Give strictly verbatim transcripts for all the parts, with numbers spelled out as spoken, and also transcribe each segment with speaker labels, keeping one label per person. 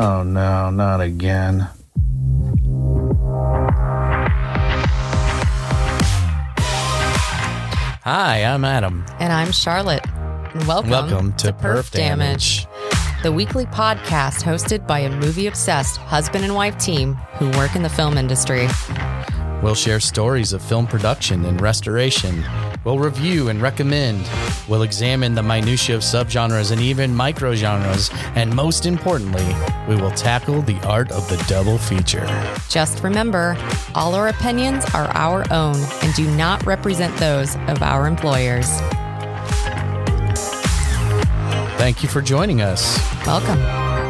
Speaker 1: Oh no, not again. Hi, I'm Adam.
Speaker 2: And I'm Charlotte. And welcome,
Speaker 1: welcome to,
Speaker 2: to
Speaker 1: Perf, Perf Damage,
Speaker 2: Damage, the weekly podcast hosted by a movie-obsessed husband and wife team who work in the film industry.
Speaker 1: We'll share stories of film production and restoration. We'll review and recommend. We'll examine the minutiae of subgenres and even microgenres. And most importantly, we will tackle the art of the double feature.
Speaker 2: Just remember, all our opinions are our own and do not represent those of our employers.
Speaker 1: Thank you for joining us.
Speaker 2: Welcome.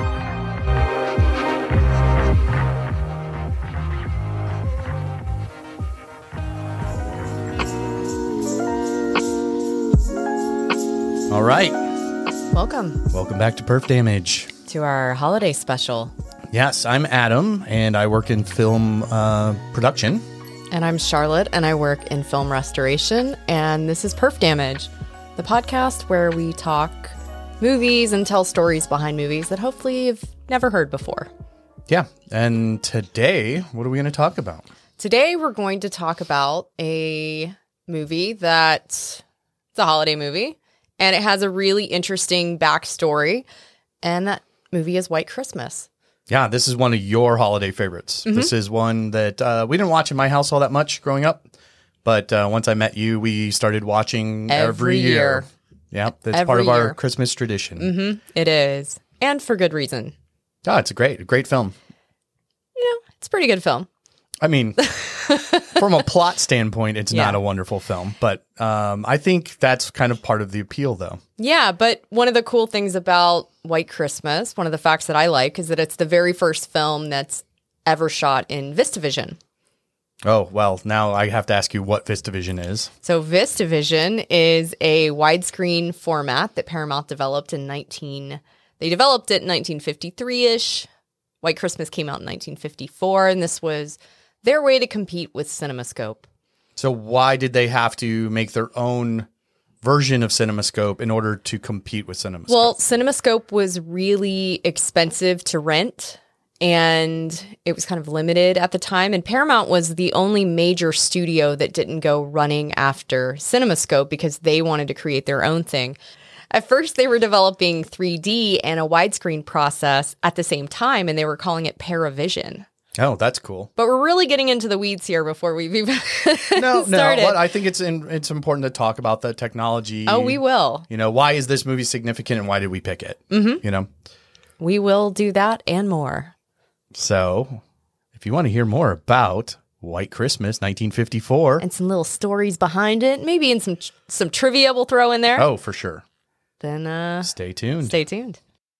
Speaker 1: All right.
Speaker 2: Welcome.
Speaker 1: Welcome back to Perf Damage.
Speaker 2: To our holiday special.
Speaker 1: Yes, I'm Adam, and I work in film uh, production.
Speaker 2: And I'm Charlotte, and I work in film restoration. And this is Perf Damage, the podcast where we talk movies and tell stories behind movies that hopefully you've never heard before.
Speaker 1: Yeah, and today, what are we going to talk about?
Speaker 2: Today, we're going to talk about a movie that, it's a holiday movie. And it has a really interesting backstory. And that movie is White Christmas.
Speaker 1: Yeah, this is one of your holiday favorites. Mm-hmm. This is one that uh, we didn't watch in my house all that much growing up. But uh, once I met you, we started watching every, every year. year. Yeah, that's every part of year. Our Christmas tradition.
Speaker 2: Mm-hmm. It is. And for good reason.
Speaker 1: Oh, it's a great, a great film.
Speaker 2: You know, it's a pretty good film.
Speaker 1: I mean, from a plot standpoint, it's yeah. not a wonderful film, but um, I think that's kind of part of the appeal, though.
Speaker 2: Yeah, but one of the cool things about White Christmas, one of the facts that I like, is that it's the very first film that's ever shot in VistaVision.
Speaker 1: Oh, well, now I have to ask you what VistaVision is.
Speaker 2: So VistaVision is a widescreen format that Paramount developed in nineteen... They developed it in nineteen fifty-three-ish. White Christmas came out in nineteen fifty-four, and this was their way to compete with CinemaScope.
Speaker 1: So why did they have to make their own version of CinemaScope in order to compete with CinemaScope?
Speaker 2: Well, CinemaScope was really expensive to rent, and it was kind of limited at the time. And Paramount was the only major studio that didn't go running after CinemaScope because they wanted to create their own thing. At first, they were developing three D and a widescreen process at the same time, and they were calling it Paravision.
Speaker 1: Oh, that's cool.
Speaker 2: But we're really getting into the weeds here before we've even
Speaker 1: no,
Speaker 2: started.
Speaker 1: No, but I think it's in, it's important to talk about the technology.
Speaker 2: Oh, we will.
Speaker 1: You know, why is this movie significant and why did we pick it?
Speaker 2: Mm-hmm.
Speaker 1: You know?
Speaker 2: We will do that and more.
Speaker 1: So, if you want to hear more about White Christmas, nineteen fifty-four.
Speaker 2: And some little stories behind it, maybe in some some trivia we'll throw in there.
Speaker 1: Oh, for sure.
Speaker 2: Then uh,
Speaker 1: stay tuned.
Speaker 2: Stay tuned.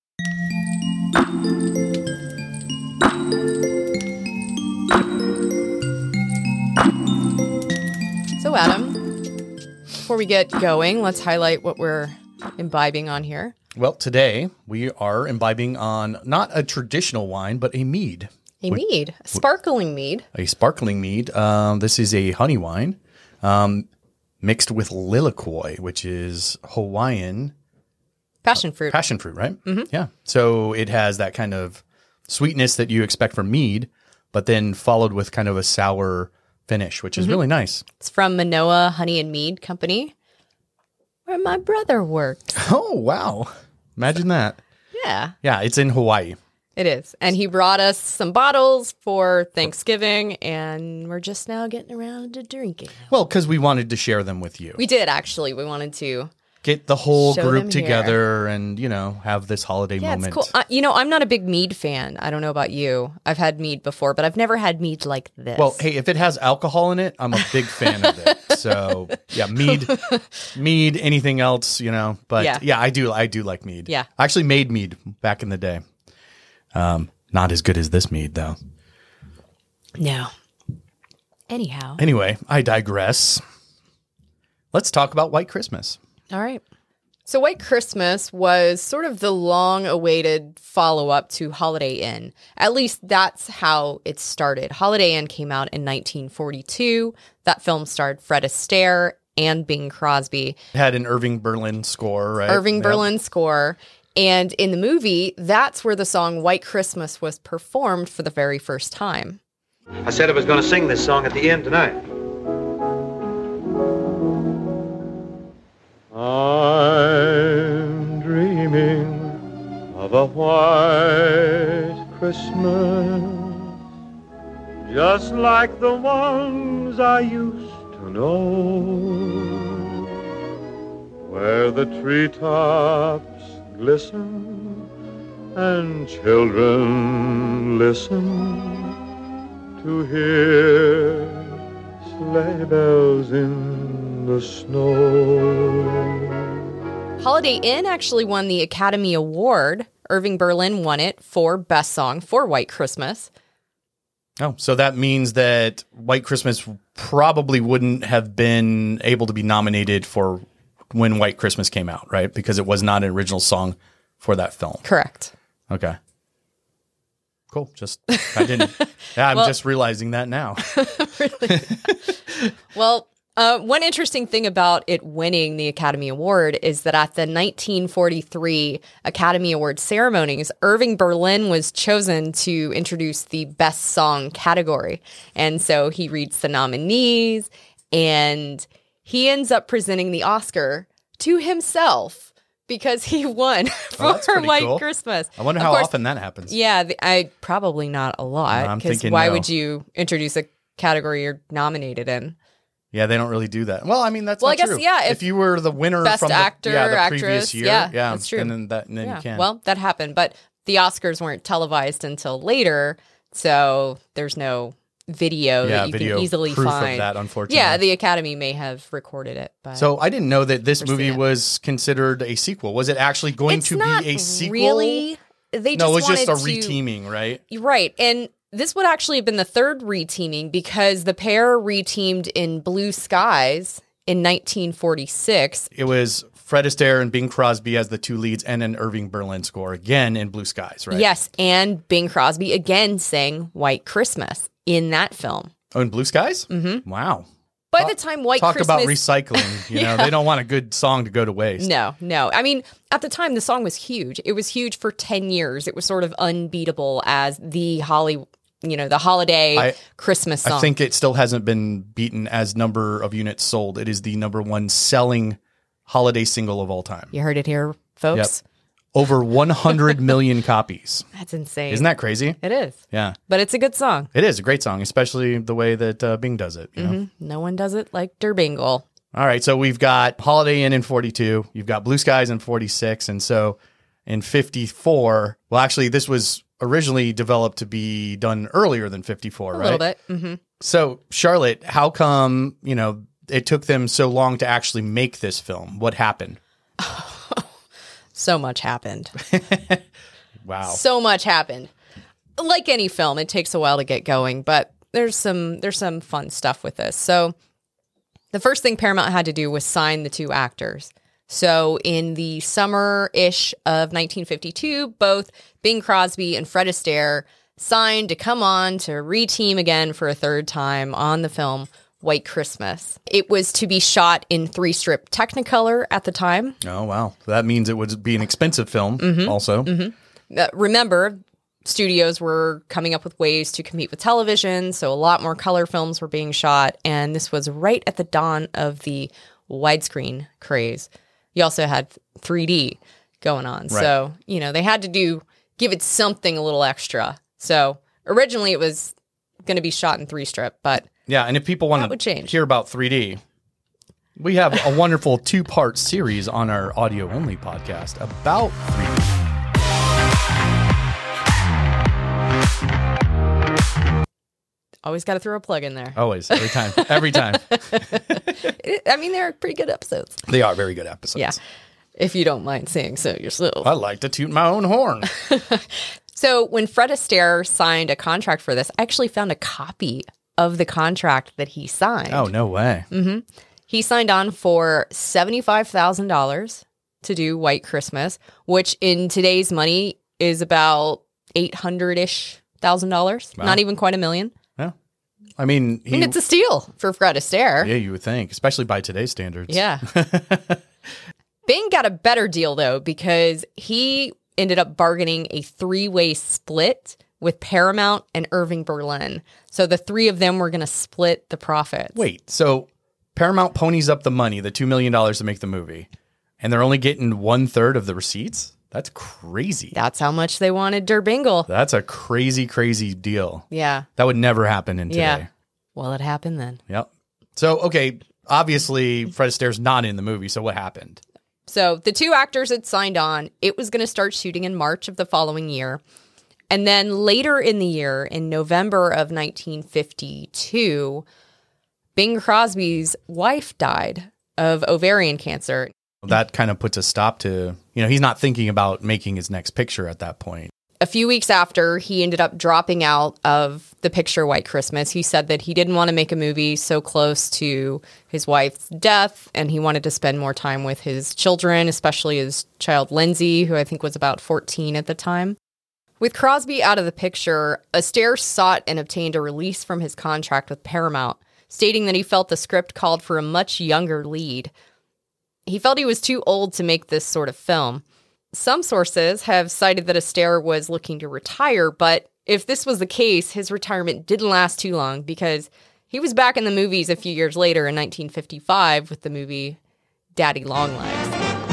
Speaker 2: So, Adam, before we get going, let's highlight what we're imbibing on here.
Speaker 1: Well, today we are imbibing on not a traditional wine, but a mead.
Speaker 2: A mead, a sparkling mead.
Speaker 1: A sparkling mead. Um, this is a honey wine um, mixed with lilikoi, which is Hawaiian
Speaker 2: passion fruit.
Speaker 1: Uh, passion fruit, right?
Speaker 2: Mm-hmm.
Speaker 1: Yeah. So it has that kind of sweetness that you expect from mead, but then followed with kind of a sour finish, which is mm-hmm. really nice.
Speaker 2: It's from Manoa Honey and Mead Company, where my brother worked.
Speaker 1: Oh, wow. Imagine that.
Speaker 2: Yeah.
Speaker 1: Yeah, it's in Hawaii.
Speaker 2: It is. And he brought us some bottles for Thanksgiving, and we're just now getting around to drinking.
Speaker 1: Well, because we wanted to share them with you.
Speaker 2: We did, actually. We wanted to
Speaker 1: get the whole
Speaker 2: show
Speaker 1: group together
Speaker 2: here.
Speaker 1: And, you know, have this holiday
Speaker 2: yeah,
Speaker 1: moment.
Speaker 2: It's cool. Uh, you know, I'm not a big mead fan. I don't know about you. I've had mead before, but I've never had mead like this.
Speaker 1: Well, hey, if it has alcohol in it, I'm a big fan of it. So, yeah, mead, mead, anything else, you know. But, yeah. yeah, I do I do like mead.
Speaker 2: Yeah.
Speaker 1: I actually made mead back in the day. Um, not as good as this mead, though.
Speaker 2: No. Anyhow.
Speaker 1: Anyway, I digress. Let's talk about White Christmas.
Speaker 2: All right. So White Christmas was sort of the long-awaited follow-up to Holiday Inn. At least that's how it started. Holiday Inn came out in nineteen forty-two. That film starred Fred Astaire and Bing Crosby.
Speaker 1: It had an Irving Berlin score, right?
Speaker 2: Irving
Speaker 1: yep.
Speaker 2: Berlin score. And in the movie, that's where the song White Christmas was performed for the very first time.
Speaker 3: I said I was going to sing this song at the end tonight. I'm dreaming of a white Christmas, just like the ones I used to know, where the treetops glisten and children listen to hear sleigh bells in the snow.
Speaker 2: Holiday Inn actually won the Academy Award. Irving Berlin won it for Best Song for White Christmas.
Speaker 1: Oh, so that means that White Christmas probably wouldn't have been able to be nominated for when White Christmas came out, right? Because it was not an original song for that film.
Speaker 2: Correct.
Speaker 1: Okay. Cool. Just, I didn't, yeah, I'm
Speaker 2: well,
Speaker 1: just realizing that now.
Speaker 2: Really? Well, uh, one interesting thing about it winning the Academy Award is that at the nineteen forty-three Academy Award ceremonies, Irving Berlin was chosen to introduce the Best Song category. And so he reads the nominees, and he ends up presenting the Oscar to himself because he won for
Speaker 1: oh,
Speaker 2: White
Speaker 1: cool.
Speaker 2: Christmas.
Speaker 1: I wonder
Speaker 2: of
Speaker 1: how
Speaker 2: course,
Speaker 1: often that happens.
Speaker 2: Yeah, the, I probably not a lot.
Speaker 1: No, I'm
Speaker 2: Because
Speaker 1: thinking
Speaker 2: why
Speaker 1: no.
Speaker 2: would you introduce a category you're nominated in?
Speaker 1: Yeah, they don't really do that. Well, I mean, that's
Speaker 2: Well,
Speaker 1: not
Speaker 2: I guess,
Speaker 1: true.
Speaker 2: yeah,
Speaker 1: If,
Speaker 2: if
Speaker 1: you were the winner
Speaker 2: Best
Speaker 1: from the,
Speaker 2: actor,
Speaker 1: yeah, the
Speaker 2: actress,
Speaker 1: previous year,
Speaker 2: yeah,
Speaker 1: yeah,
Speaker 2: that's true.
Speaker 1: and then, that, and then
Speaker 2: yeah.
Speaker 1: you can.
Speaker 2: Well, that happened, but the Oscars weren't televised until later, so there's no video
Speaker 1: yeah,
Speaker 2: that you
Speaker 1: video
Speaker 2: can easily
Speaker 1: proof
Speaker 2: find.
Speaker 1: of that, unfortunately.
Speaker 2: Yeah, the Academy may have recorded it. But
Speaker 1: So I didn't know that this
Speaker 2: Never
Speaker 1: movie
Speaker 2: seen it.
Speaker 1: was considered a sequel. Was it actually going
Speaker 2: it's
Speaker 1: to
Speaker 2: not
Speaker 1: be a sequel?
Speaker 2: Really, they just
Speaker 1: no, it was just a
Speaker 2: wanted to-
Speaker 1: reteaming, right?
Speaker 2: Right. And this would actually have been the third reteaming because the pair reteamed in Blue Skies in nineteen forty-six.
Speaker 1: It was Fred Astaire and Bing Crosby as the two leads, and an Irving Berlin score again in Blue Skies, right?
Speaker 2: Yes. And Bing Crosby again sang White Christmas in that film.
Speaker 1: Oh, in Blue Skies? Mm-hmm. Wow.
Speaker 2: By
Speaker 1: Talk-
Speaker 2: the time White
Speaker 1: Talk
Speaker 2: Christmas...
Speaker 1: about recycling. You know,
Speaker 2: Yeah.
Speaker 1: they don't want a good song to go to waste.
Speaker 2: No, no. I mean, at the time, the song was huge. It was huge for ten years. It was sort of unbeatable as the Holly, you know, the holiday
Speaker 1: I-
Speaker 2: Christmas song.
Speaker 1: I think it still hasn't been beaten as number of units sold. It is the number one selling holiday single of all time.
Speaker 2: You heard it here, folks.
Speaker 1: Over one hundred million copies.
Speaker 2: That's insane.
Speaker 1: Isn't that crazy?
Speaker 2: It is.
Speaker 1: Yeah.
Speaker 2: But it's a good song.
Speaker 1: It is a great song, especially the way that uh, Bing does it. You know?
Speaker 2: Mm-hmm. No one does it like Der Bingle.
Speaker 1: All right, so we've got Holiday Inn in forty-two. You've got Blue Skies in forty-six. And so in fifty-four, well, actually, this was originally developed to be done earlier than fifty-four,
Speaker 2: A
Speaker 1: right?
Speaker 2: little bit. Mm-hmm.
Speaker 1: So, Charlotte, how come, you know, it took them so long to actually make this film? What happened?
Speaker 2: So much happened.
Speaker 1: Wow.
Speaker 2: So much happened. Like any film, it takes a while to get going, but there's some there's some fun stuff with this. So the first thing Paramount had to do was sign the two actors. So in the summer-ish of nineteen fifty-two, both Bing Crosby and Fred Astaire signed to come on to reteam again for a third time on the film White Christmas. It was to be shot in three-strip Technicolor at the time.
Speaker 1: Oh, wow. So that means it would be an expensive film
Speaker 2: Mm-hmm.
Speaker 1: also.
Speaker 2: Mm-hmm. Uh, remember, studios were coming up with ways to compete with television, so a lot more color films were being shot, and this was right at the dawn of the widescreen craze. You also had three D going on,
Speaker 1: Right.
Speaker 2: so, you know, they had to do, give it something a little extra. So originally it was going to be shot in three-strip, but
Speaker 1: Yeah, and if people want
Speaker 2: That would
Speaker 1: to
Speaker 2: change.
Speaker 1: hear about three D, we have a wonderful two-part series on our audio-only podcast about three D.
Speaker 2: always got to throw a plug in there.
Speaker 1: Always, every time, every time.
Speaker 2: I mean, they're pretty good episodes.
Speaker 1: They are very good episodes.
Speaker 2: Yeah, if you don't mind saying so yourself.
Speaker 1: I like to toot my own horn.
Speaker 2: So when Fred Astaire signed a contract for this, I actually found a copy of the contract that he signed.
Speaker 1: Oh, no way.
Speaker 2: Mm-hmm. He signed on for seventy-five thousand dollars to do White Christmas, which in today's money is about eight hundred-ish thousand dollars.
Speaker 1: Wow.
Speaker 2: Not even quite a million.
Speaker 1: Yeah. I mean,
Speaker 2: I
Speaker 1: he,
Speaker 2: mean, it's a steal for Fred Astaire.
Speaker 1: yeah, you would think, especially by today's standards.
Speaker 2: Yeah. Bing got a better deal, though, because he ended up bargaining a three-way split with Paramount and Irving Berlin. So the three of them were going to split the profits.
Speaker 1: Wait, so Paramount ponies up the money, the two million dollars to make the movie, and they're only getting one third of the receipts? That's crazy.
Speaker 2: That's how much they wanted Der Bingle.
Speaker 1: That's a crazy, crazy deal.
Speaker 2: Yeah.
Speaker 1: That would never happen in today.
Speaker 2: Yeah. Well, it happened then.
Speaker 1: Yep. So, okay, obviously Fred Astaire's not in the movie, so what happened?
Speaker 2: So the two actors had signed on. It was going to start shooting in March of the following year. And then later in the year, in November of nineteen fifty-two, Bing Crosby's wife died of ovarian cancer.
Speaker 1: That kind of puts a stop to, you know, he's not thinking about making his next picture at that point.
Speaker 2: A few weeks after, he ended up dropping out of the picture White Christmas. He said that he didn't want to make a movie so close to his wife's death, and he wanted to spend more time with his children, especially his child Lindsay, who I think was about fourteen at the time. With Crosby out of the picture, Astaire sought and obtained a release from his contract with Paramount, stating that he felt the script called for a much younger lead. He felt he was too old to make this sort of film. Some sources have cited that Astaire was looking to retire, but if this was the case, his retirement didn't last too long because he was back in the movies a few years later in nineteen fifty-five with the movie Daddy Longlegs.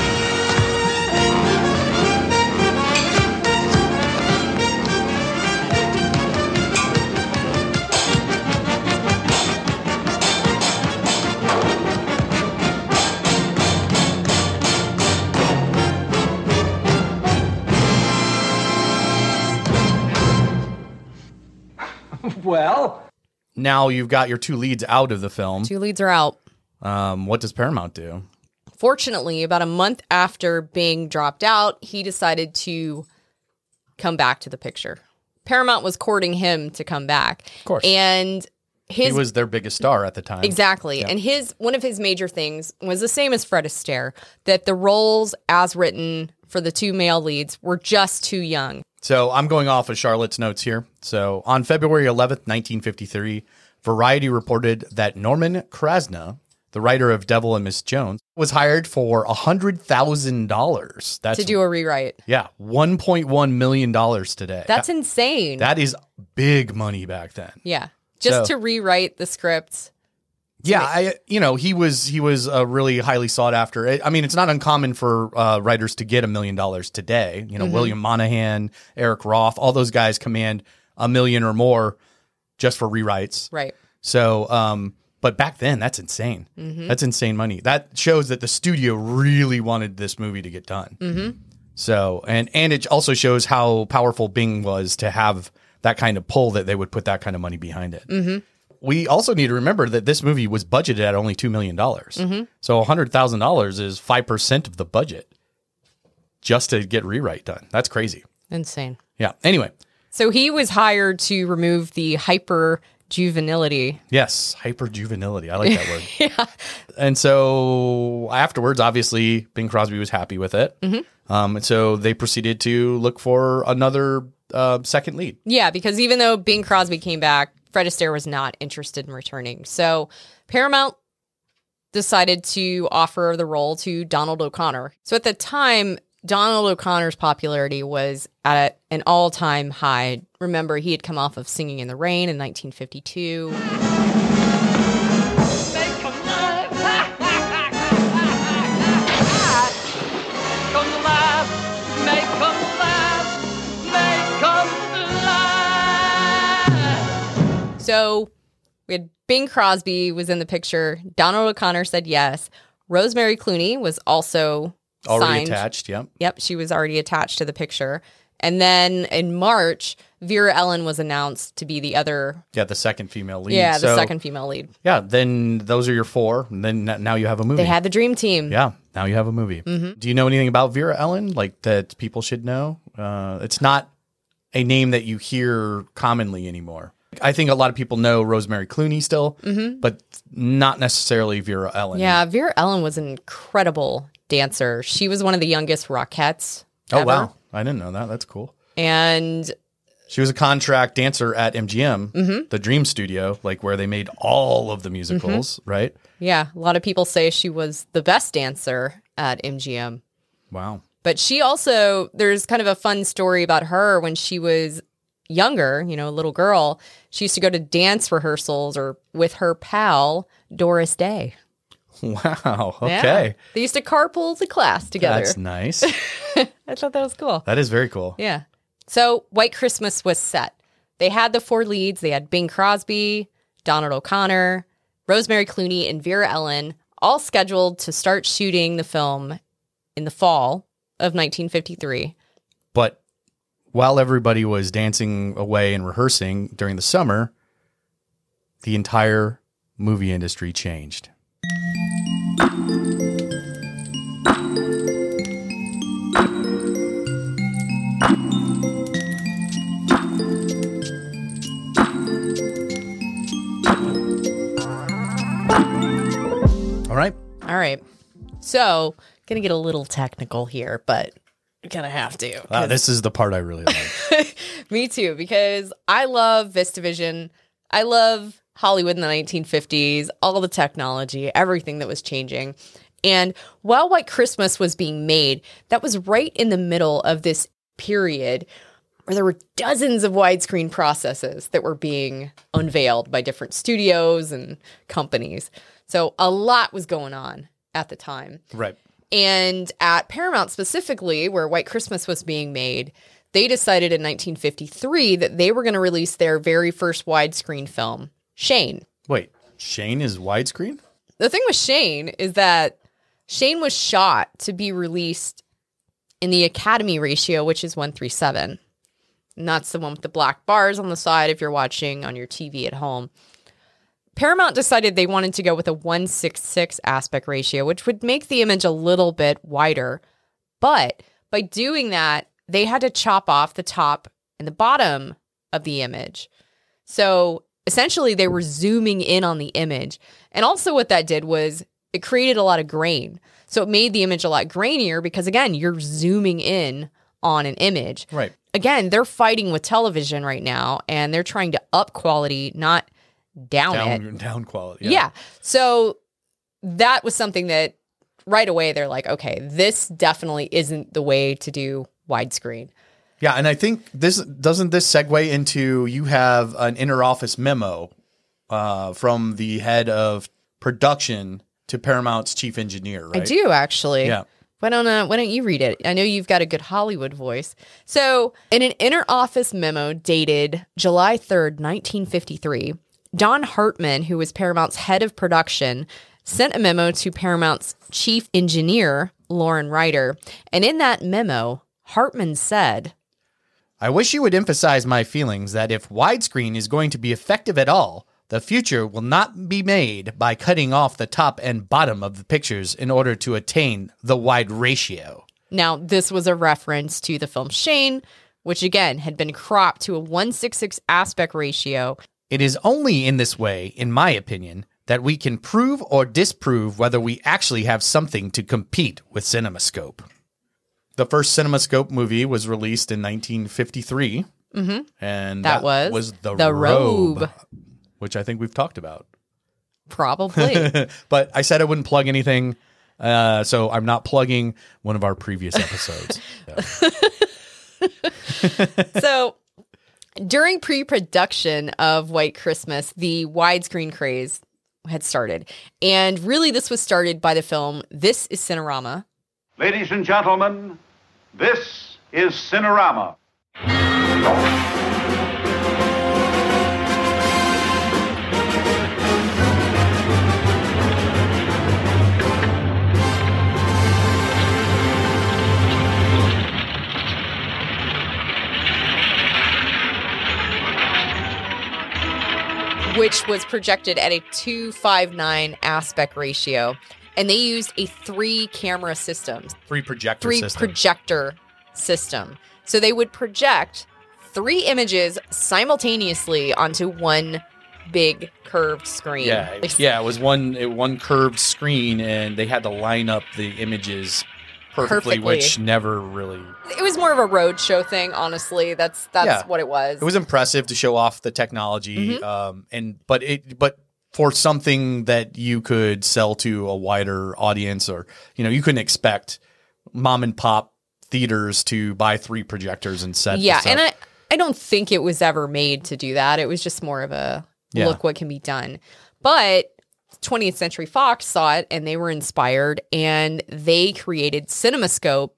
Speaker 3: Well,
Speaker 1: Now you've got your two leads out of the film.
Speaker 2: Two leads are out.
Speaker 1: Um, what does Paramount do?
Speaker 2: Fortunately, about a month after Bing dropped out, he decided to come back to the picture. Paramount was courting him to come back.
Speaker 1: Of course.
Speaker 2: And his
Speaker 1: He was their biggest star at the time.
Speaker 2: Exactly.
Speaker 1: Yeah.
Speaker 2: And his one of his major things was the same as Fred Astaire, that the roles as written for the two male leads were just too young.
Speaker 1: So I'm going off of Charlotte's notes here. So on February eleventh, nineteen fifty-three, Variety reported that Norman Krasna, the writer of Devil and Miss Jones, was hired for one hundred thousand dollars. That's
Speaker 2: To do a rewrite.
Speaker 1: Yeah, one point one million dollars today.
Speaker 2: That's
Speaker 1: that,
Speaker 2: insane.
Speaker 1: That is big money back then.
Speaker 2: yeah. Just
Speaker 1: So-
Speaker 2: to rewrite the script.
Speaker 1: Yeah, I you know, he was he was a really highly sought after. I I mean, it's not uncommon for uh, writers to get a million dollars today. You know,
Speaker 2: Mm-hmm.
Speaker 1: William Monahan, Eric Roth, all those guys command a million or more just for rewrites.
Speaker 2: Right.
Speaker 1: So, um, but back then, that's insane.
Speaker 2: Mm-hmm.
Speaker 1: That's insane money. That shows that the studio really wanted this movie to get done.
Speaker 2: Mm-hmm.
Speaker 1: So, and and it also shows how powerful Bing was to have that kind of pull that they would put that kind of money behind it.
Speaker 2: Mm-hmm.
Speaker 1: We also need to remember that this movie was budgeted at only two million dollars.
Speaker 2: Mm-hmm.
Speaker 1: So one hundred thousand dollars is five percent of the budget just to get rewrite done. That's crazy.
Speaker 2: Insane.
Speaker 1: Yeah. Anyway,
Speaker 2: So he was hired to remove the hyper juvenility.
Speaker 1: yes, hyperjuvenility. I like that word. Yeah. And so afterwards, obviously, Bing Crosby was happy with it.
Speaker 2: Mm-hmm.
Speaker 1: Um, and so they proceeded to look for another uh, second lead.
Speaker 2: Yeah, because even though Bing Crosby came back, Fred Astaire was not interested in returning. So Paramount decided to offer the role to Donald O'Connor. So at the time, Donald O'Connor's popularity was at an all-time high. Remember, he had come off of Singing in the Rain in nineteen fifty-two. So we had Bing Crosby was in the picture. Donald O'Connor said yes. Rosemary Clooney was also
Speaker 1: Already
Speaker 2: signed.
Speaker 1: attached, yep.
Speaker 2: Yep, she was already attached to the picture. And then in March, Vera Ellen was announced to be the other,
Speaker 1: Yeah, the second female lead.
Speaker 2: yeah, the
Speaker 1: So,
Speaker 2: second female lead.
Speaker 1: Yeah, then those are your four. And then n- now you have a movie.
Speaker 2: They had the dream team.
Speaker 1: Yeah, now you have a movie.
Speaker 2: Mm-hmm.
Speaker 1: Do you know anything about Vera Ellen, like that people should know? Uh, it's not a name that you hear commonly anymore. I think a lot of people know Rosemary Clooney still,
Speaker 2: Mm-hmm.
Speaker 1: but not necessarily Vera Ellen.
Speaker 2: Yeah, Vera Ellen was an incredible dancer. She was one of the youngest Rockettes
Speaker 1: Oh,
Speaker 2: ever.
Speaker 1: wow. I didn't know that. That's cool.
Speaker 2: And
Speaker 1: She was a contract dancer at M G M, mm-hmm. the Dream Studio, like where they made all of the musicals, mm-hmm. right?
Speaker 2: Yeah. A lot of people say she was the best dancer at M G M.
Speaker 1: Wow.
Speaker 2: But she also, there's kind of a fun story about her when she was younger, you know, a little girl. She used to go to dance rehearsals or with her pal, Doris Day.
Speaker 1: Wow. Okay.
Speaker 2: Yeah. They used to carpool to class together.
Speaker 1: That's nice.
Speaker 2: I thought that was cool.
Speaker 1: That is very cool.
Speaker 2: Yeah. So White Christmas was set. They had the four leads. They had Bing Crosby, Donald O'Connor, Rosemary Clooney, and Vera Ellen, all scheduled to start shooting the film in the fall of nineteen fifty-three.
Speaker 1: But while everybody was dancing away and rehearsing during the summer, the entire movie industry changed. All right.
Speaker 2: All right. So, gonna get a little technical here, but gonna have to.
Speaker 1: Wow, this is the part I really like.
Speaker 2: Me too, because I love VistaVision. I love Hollywood in the nineteen fifties, all the technology, everything that was changing. And while White Christmas was being made, that was right in the middle of this period where there were dozens of widescreen processes that were being unveiled by different studios and companies. So a lot was going on at the time.
Speaker 1: Right.
Speaker 2: And at Paramount specifically, where White Christmas was being made, they decided in nineteen fifty-three that they were going to release their very first widescreen film, Shane.
Speaker 1: Wait, Shane is widescreen?
Speaker 2: The thing with Shane is that Shane was shot to be released in the Academy ratio, which is one three seven. And that's the one with the black bars on the side if you're watching on your T V at home. Paramount decided they wanted to go with a one sixty-six aspect ratio, which would make the image a little bit wider. But by doing that, they had to chop off the top and the bottom of the image. So essentially, they were zooming in on the image. And also what that did was it created a lot of grain. So it made the image a lot grainier because, again, you're zooming in on an image.
Speaker 1: Right.
Speaker 2: Again, they're fighting with television right now, and they're trying to up quality, not down,
Speaker 1: down
Speaker 2: it.
Speaker 1: Down quality. Yeah.
Speaker 2: yeah. So that was something that right away they're like, okay, this definitely isn't the way to do widescreen.
Speaker 1: Yeah, and I think this doesn't this segue into you have an inter-office memo uh, from the head of production to Paramount's chief engineer, right?
Speaker 2: I do, actually.
Speaker 1: Yeah.
Speaker 2: Why don't uh, why don't you read it? I know you've got a good Hollywood voice. So, in an inter-office memo dated July third, nineteen fifty-three, Don Hartman, who was Paramount's head of production, sent a memo to Paramount's chief engineer, Lauren Ryder. And in that memo, Hartman said,
Speaker 1: I wish you would emphasize my feelings that if widescreen is going to be effective at all, the future will not be made by cutting off the top and bottom of the pictures in order to attain the wide ratio.
Speaker 2: Now, this was a reference to the film Shane, which again had been cropped to a one sixty-six aspect ratio.
Speaker 1: It is only in this way, in my opinion, that we can prove or disprove whether we actually have something to compete with CinemaScope. The first CinemaScope movie was released in nineteen fifty-three,
Speaker 2: mm-hmm.
Speaker 1: and
Speaker 2: that,
Speaker 1: that
Speaker 2: was,
Speaker 1: was The,
Speaker 2: the
Speaker 1: Robe,
Speaker 2: Robe,
Speaker 1: which I think we've talked about.
Speaker 2: Probably.
Speaker 1: But I said I wouldn't plug anything, uh, so I'm not plugging one of our previous episodes.
Speaker 2: So, during pre-production of White Christmas, the widescreen craze had started. And really, this was started by the film This is Cinerama.
Speaker 4: Ladies and gentlemen, this is Cinerama.
Speaker 2: Which was projected at a two fifty-nine aspect ratio. And they used a three camera system.
Speaker 1: Three projector
Speaker 2: three
Speaker 1: system.
Speaker 2: projector system. So they would project three images simultaneously onto one big curved screen.
Speaker 1: Yeah,
Speaker 2: Like,
Speaker 1: yeah. It was one it, one curved screen, and they had to line up the images perfectly,
Speaker 2: perfectly.
Speaker 1: which never really...
Speaker 2: It was more of a road show thing, honestly. That's that's
Speaker 1: Yeah.
Speaker 2: what it was.
Speaker 1: It was impressive to show off the technology,
Speaker 2: Mm-hmm.
Speaker 1: um, and but it but for something that you could sell to a wider audience, or you know, you couldn't expect mom and pop theaters to buy three projectors and set.
Speaker 2: Yeah,
Speaker 1: this up.
Speaker 2: and I, I don't think it was ever made to do that. It was just more of a
Speaker 1: Yeah.
Speaker 2: look what can be done. But twentieth Century Fox saw it and they were inspired and they created CinemaScope.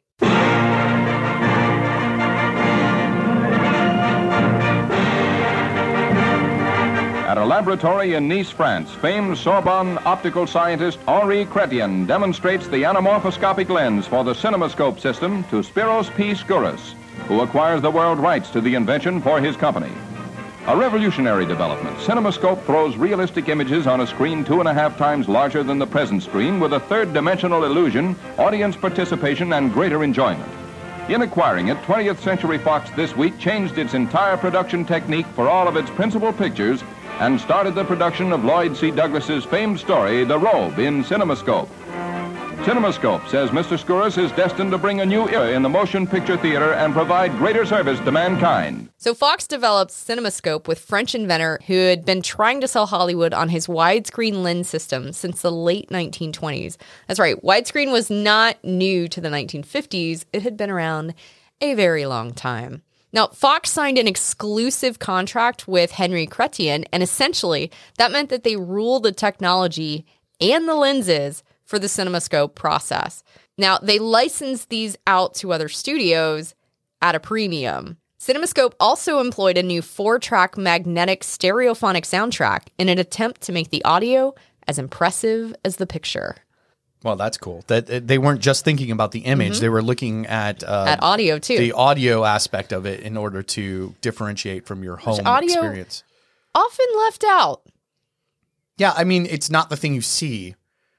Speaker 5: At a laboratory in Nice, France, famed Sorbonne optical scientist Henri Chrétien demonstrates the anamorphoscopic lens for the CinemaScope system to Spiros P. Skouras, who acquires the world rights to the invention for his company. A revolutionary development, CinemaScope throws realistic images on a screen two and a half times larger than the present screen with a third-dimensional illusion, audience participation, and greater enjoyment. In acquiring it, twentieth Century Fox this week changed its entire production technique for all of its principal pictures and started the production of Lloyd C. Douglas's famed story, The Robe, in CinemaScope. CinemaScope says Mister Skouras is destined to bring a new era in the motion picture theater and provide greater service to mankind.
Speaker 2: So Fox developed CinemaScope with French inventor who had been trying to sell Hollywood on his widescreen lens system since the late nineteen twenties. That's right, widescreen was not new to the nineteen fifties. It had been around a very long time. Now, Fox signed an exclusive contract with Henri Chrétien, and essentially that meant that they ruled the technology and the lenses for the CinemaScope process. Now, they licensed these out to other studios at a premium. CinemaScope also employed a new four-track magnetic stereophonic soundtrack in an attempt to make the audio as impressive as the picture.
Speaker 1: Well, that's cool. That that they weren't just thinking about the image;
Speaker 2: Mm-hmm.
Speaker 1: they were looking at uh,
Speaker 2: At audio, too.
Speaker 1: the audio aspect of it in order to differentiate from your home
Speaker 2: audio-
Speaker 1: experience.
Speaker 2: Often left out.
Speaker 1: Yeah, I mean, it's not the thing you see,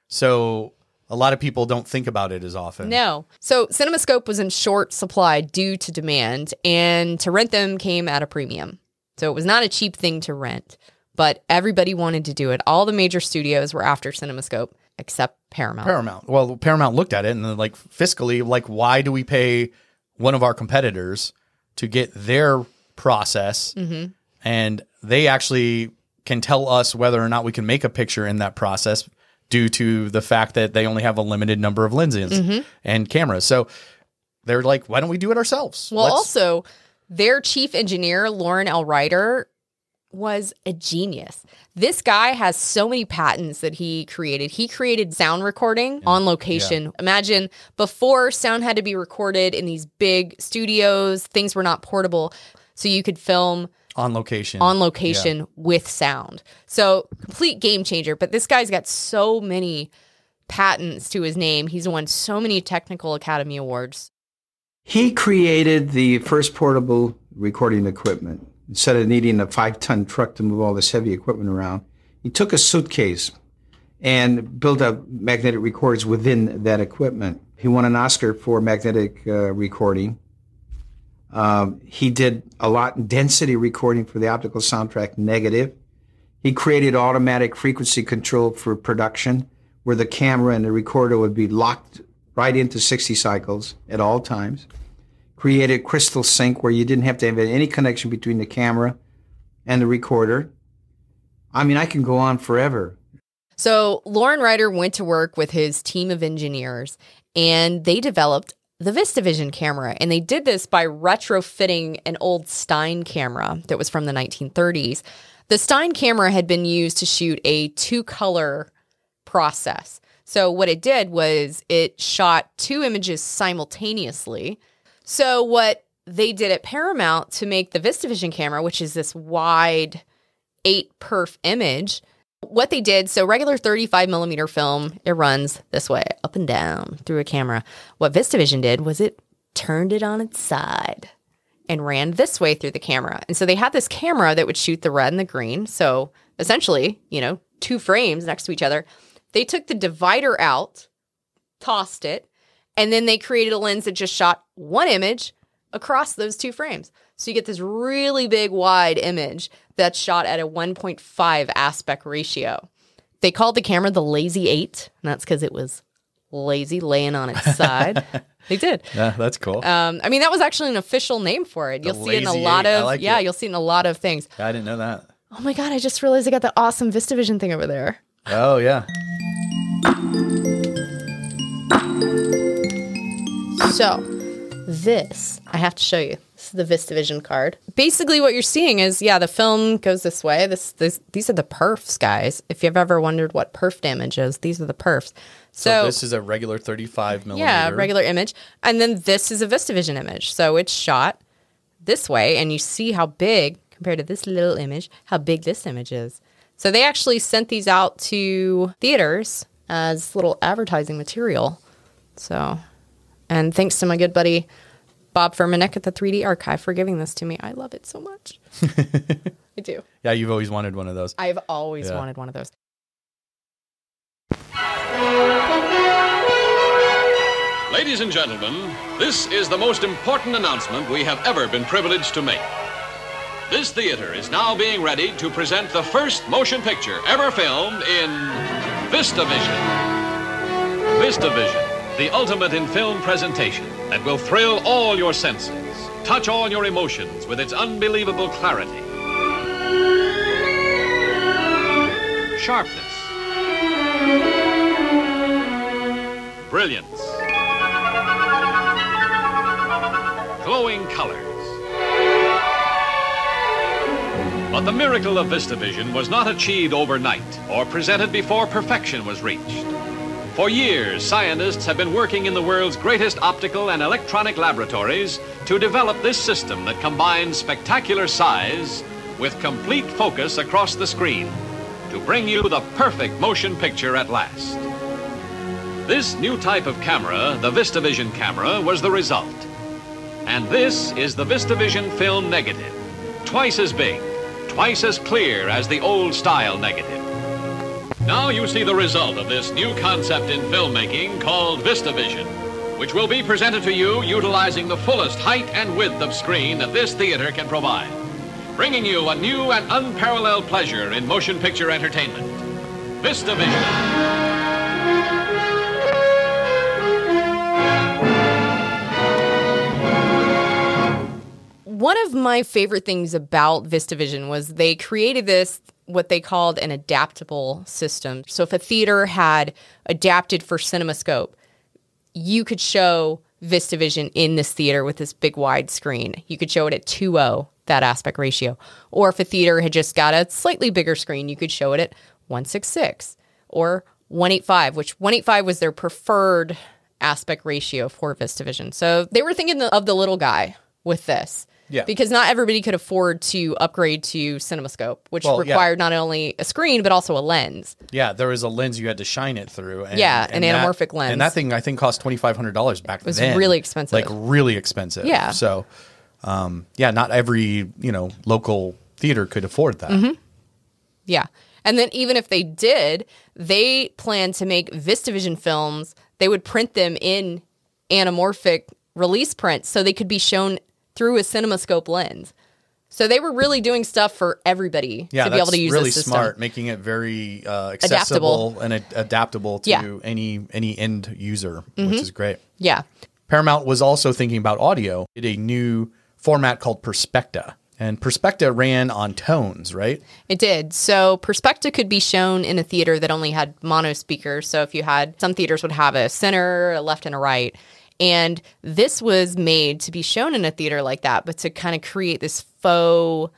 Speaker 1: so a lot of people don't think about it as often.
Speaker 2: No. So CinemaScope was in short supply due to demand, and to rent them came at a premium. So it was not a cheap thing to rent, but everybody wanted to do it. All the major studios were after CinemaScope, except Paramount.
Speaker 1: Paramount. Well, Paramount looked at it and then, like, fiscally, like, why do we pay one of our competitors to get their process,
Speaker 2: Mm-hmm.
Speaker 1: and they actually can tell us whether or not we can make a picture in that process due to the fact that they only have a limited number of lenses
Speaker 2: Mm-hmm.
Speaker 1: and cameras. So they're like, why don't we do it ourselves?
Speaker 2: Well,
Speaker 1: Let's-
Speaker 2: also, their chief engineer, Lauren L. Ryder, was a genius. This guy has so many patents that he created. He created sound recording on location. Imagine before, sound had to be recorded in these big studios. Things were not portable. So you could film
Speaker 1: on location.
Speaker 2: on location with sound. So complete game changer. But this guy's got so many patents to his name. He's won so many Technical Academy Awards.
Speaker 6: He created the first portable recording equipment. Instead of needing a five-ton truck to move all this heavy equipment around, he took a suitcase and built up magnetic recorders within that equipment. He won an Oscar for magnetic uh, recording. Um, he did a lot in density recording for the optical soundtrack Negative. He created automatic frequency control for production, where the camera and the recorder would be locked right into sixty cycles at all times. Created Crystal Sync, where you didn't have to have any connection between the camera and the recorder. I mean, I can go on forever.
Speaker 2: So Lauren Ryder went to work with his team of engineers, and they developed the VistaVision camera. And they did this by retrofitting an old Stein camera that was from the nineteen thirties. The Stein camera had been used to shoot a two-color process. So what it did was it shot two images simultaneously. So what they did at Paramount to make the VistaVision camera, which is this wide eight perf image, what they did, so regular thirty-five millimeter film, it runs this way, up and down through a camera. What VistaVision did was it turned it on its side and ran this way through the camera. And so they had this camera that would shoot the red and the green. So essentially, you know, two frames next to each other. They took the divider out, tossed it, and then they created a lens that just shot one image across those two frames. So you get this really big wide image that's shot at a one point five aspect ratio. They called the camera the Lazy Eight, and that's because it was lazy, laying on its side. They did.
Speaker 1: Yeah, that's cool.
Speaker 2: Um, I mean, that was actually an official name for it. You'll
Speaker 1: The
Speaker 2: see it in a
Speaker 1: lazy
Speaker 2: lot
Speaker 1: eight. I
Speaker 2: of
Speaker 1: like
Speaker 2: yeah,
Speaker 1: it.
Speaker 2: you'll see it in a lot of things.
Speaker 1: I didn't know that.
Speaker 2: Oh my god, I just realized I got the awesome VistaVision thing over there.
Speaker 1: Oh, yeah.
Speaker 2: So, this, I have to show you. This is the VistaVision card. Basically, what you're seeing is, yeah, the film goes this way. This, this, these are the perfs, guys. If you've ever wondered what perf damage is, these are the perfs.
Speaker 1: So,
Speaker 2: So,
Speaker 1: this is a regular thirty-five millimeter.
Speaker 2: yeah, regular image. And then this is a VistaVision image. So, it's shot this way, and you see how big, compared to this little image, how big this image is. So, they actually sent these out to theaters as little advertising material. So... And thanks to my good buddy, Bob Furmanek at the three D Archive for giving this to me. I love it so much. I do.
Speaker 1: Yeah, you've always wanted one of those.
Speaker 2: I've always
Speaker 1: Yeah.
Speaker 2: wanted one of those.
Speaker 7: Ladies and gentlemen, this is the most important announcement we have ever been privileged to make. This theater is now being ready to present the first motion picture ever filmed in VistaVision. VistaVision. The ultimate in film presentation that will thrill all your senses, touch all your emotions with its unbelievable clarity, sharpness, brilliance, glowing colors. But the miracle of VistaVision was not achieved overnight or presented before perfection was reached. For years, scientists have been working in the world's greatest optical and electronic laboratories to develop this system that combines spectacular size with complete focus across the screen to bring you the perfect motion picture at last. This new type of camera, the VistaVision camera, was the result. And this is the VistaVision Film Negative, twice as big, twice as clear as the old-style negative. Now you see the result of this new concept in filmmaking called VistaVision, which will be presented to you utilizing the fullest height and width of screen that this theater can provide, bringing you a new and unparalleled pleasure in motion picture entertainment. VistaVision.
Speaker 2: One of my favorite things about VistaVision was they created this, what they called an adaptable system. So if a theater had adapted for CinemaScope, you could show VistaVision in this theater with this big wide screen. You could show it at two oh, that aspect ratio. Or if a theater had just got a slightly bigger screen, you could show it at one sixty-six or one eighty-five, which one eighty-five was their preferred aspect ratio for VistaVision. So they were thinking of the little guy with this.
Speaker 1: Yeah.
Speaker 2: Because not everybody could afford to upgrade to CinemaScope, which
Speaker 1: Well, yeah.
Speaker 2: required not only a screen, but also a lens.
Speaker 1: Yeah, there was a lens you had to shine it through. And,
Speaker 2: Yeah, an
Speaker 1: and that-
Speaker 2: anamorphic lens.
Speaker 1: And that thing, I think, cost twenty-five hundred dollars back then.
Speaker 2: was really expensive.
Speaker 1: Like, really expensive.
Speaker 2: Yeah.
Speaker 1: So, um, yeah, not every, you know, local theater could afford that.
Speaker 2: Mm-hmm. Yeah. And then even if they did, they planned to make VistaVision films. They would print them in anamorphic release prints so they could be shown through a CinemaScope lens. So they were really doing stuff for everybody
Speaker 1: Yeah,
Speaker 2: to be
Speaker 1: that's
Speaker 2: able to use
Speaker 1: really
Speaker 2: this system.
Speaker 1: smart, making it very uh, accessible
Speaker 2: Adaptable.
Speaker 1: and ad- adaptable to
Speaker 2: Yeah.
Speaker 1: any any end user,
Speaker 2: Mhm.
Speaker 1: which is great.
Speaker 2: Yeah.
Speaker 1: Paramount was also thinking about audio. Did a new format called Perspecta, and Perspecta ran on tones, right?
Speaker 2: It did. So Perspecta could be shown in a theater that only had mono speakers. So if you had, some theaters would have a center, a left, and a right. And this was made to be shown in a theater like that, but to kind of create this faux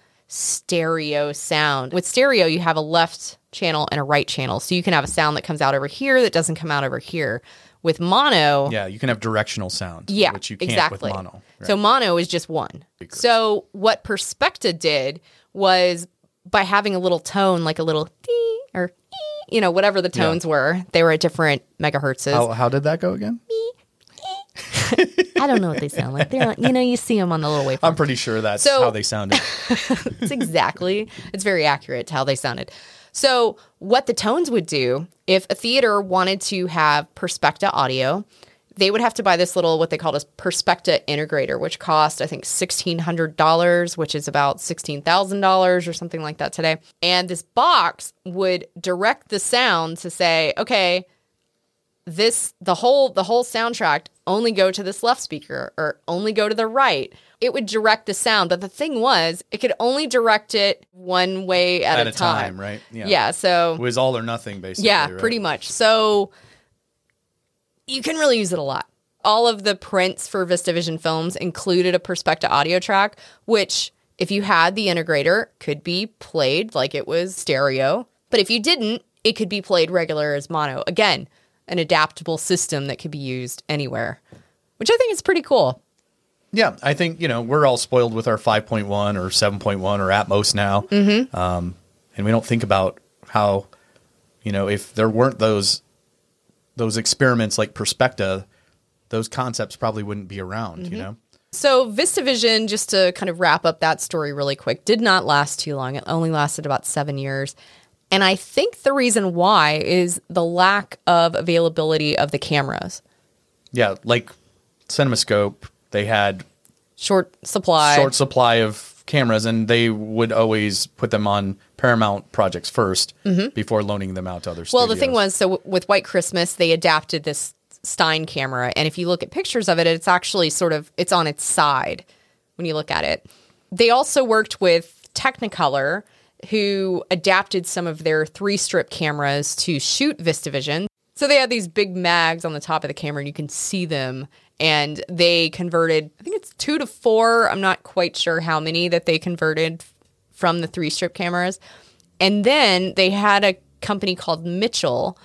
Speaker 2: stereo sound. With stereo, you have a left channel and a right channel. So you can have a sound that comes out over here that doesn't come out over here. With mono,
Speaker 1: Yeah, you can have directional sound,
Speaker 2: yeah,
Speaker 1: which you can't
Speaker 2: exactly.
Speaker 1: with mono. Right.
Speaker 2: So mono is just one. So what Perspecta did was by having a little tone, like a little dee or ee, you know, whatever the tones
Speaker 1: Yeah.
Speaker 2: were, they were at different megahertzes.
Speaker 1: how, how did that go again?
Speaker 2: I don't know what they sound like. They're, you know, you see them on the little waveform.
Speaker 1: I'm pretty sure that's
Speaker 2: So-
Speaker 1: how they sounded.
Speaker 2: It's exactly, it's very accurate to how they sounded. So what the tones would do, if a theater wanted to have Perspecta audio, they would have to buy this little, what they called a Perspecta integrator, which cost, I think, sixteen hundred dollars, which is about sixteen thousand dollars or something like that today. And this box would direct the sound to say, okay, this the whole the whole soundtrack only go to this left speaker or only go to the right. It would direct the sound, but the thing was, it could only direct it one way at,
Speaker 1: At
Speaker 2: a,
Speaker 1: a
Speaker 2: time.
Speaker 1: time, right? Yeah.
Speaker 2: Yeah. So
Speaker 1: It was all or nothing, basically.
Speaker 2: yeah,
Speaker 1: right?
Speaker 2: pretty much. So you can really use it a lot. All of the prints for VistaVision films included a Perspecta audio track, which if you had the integrator, could be played like it was stereo. But if you didn't, it could be played regular as mono. Again, an adaptable system that could be used anywhere, which I think is pretty cool.
Speaker 1: Yeah, I think, you know, we're all spoiled with our five point one or seven point one or Atmos now. Mm-hmm. Um, and we don't think about how, you know, if there weren't those those experiments like Perspecta, those concepts probably wouldn't be around, mm-hmm. you know?
Speaker 2: So VistaVision, just to kind of wrap up that story really quick, did not last too long. It only lasted about seven years. And I think the reason why is the lack of availability of the cameras.
Speaker 1: Yeah, like CinemaScope, they had
Speaker 2: Short supply.
Speaker 1: short supply of cameras, and they would always put them on Paramount projects first mm-hmm. before loaning them out to other
Speaker 2: Well,
Speaker 1: studios.
Speaker 2: the thing was, so w- with White Christmas, they adapted this Stein camera. And if you look at pictures of it, it's actually sort of, it's on its side when you look at it. They also worked with Technicolor, who adapted some of their three-strip cameras to shoot VistaVision. So they had these big mags on the top of the camera, and you can see them. And they converted, I think it's two to four. I'm not quite sure how many that they converted from the three-strip cameras. And then they had a company called Mitchell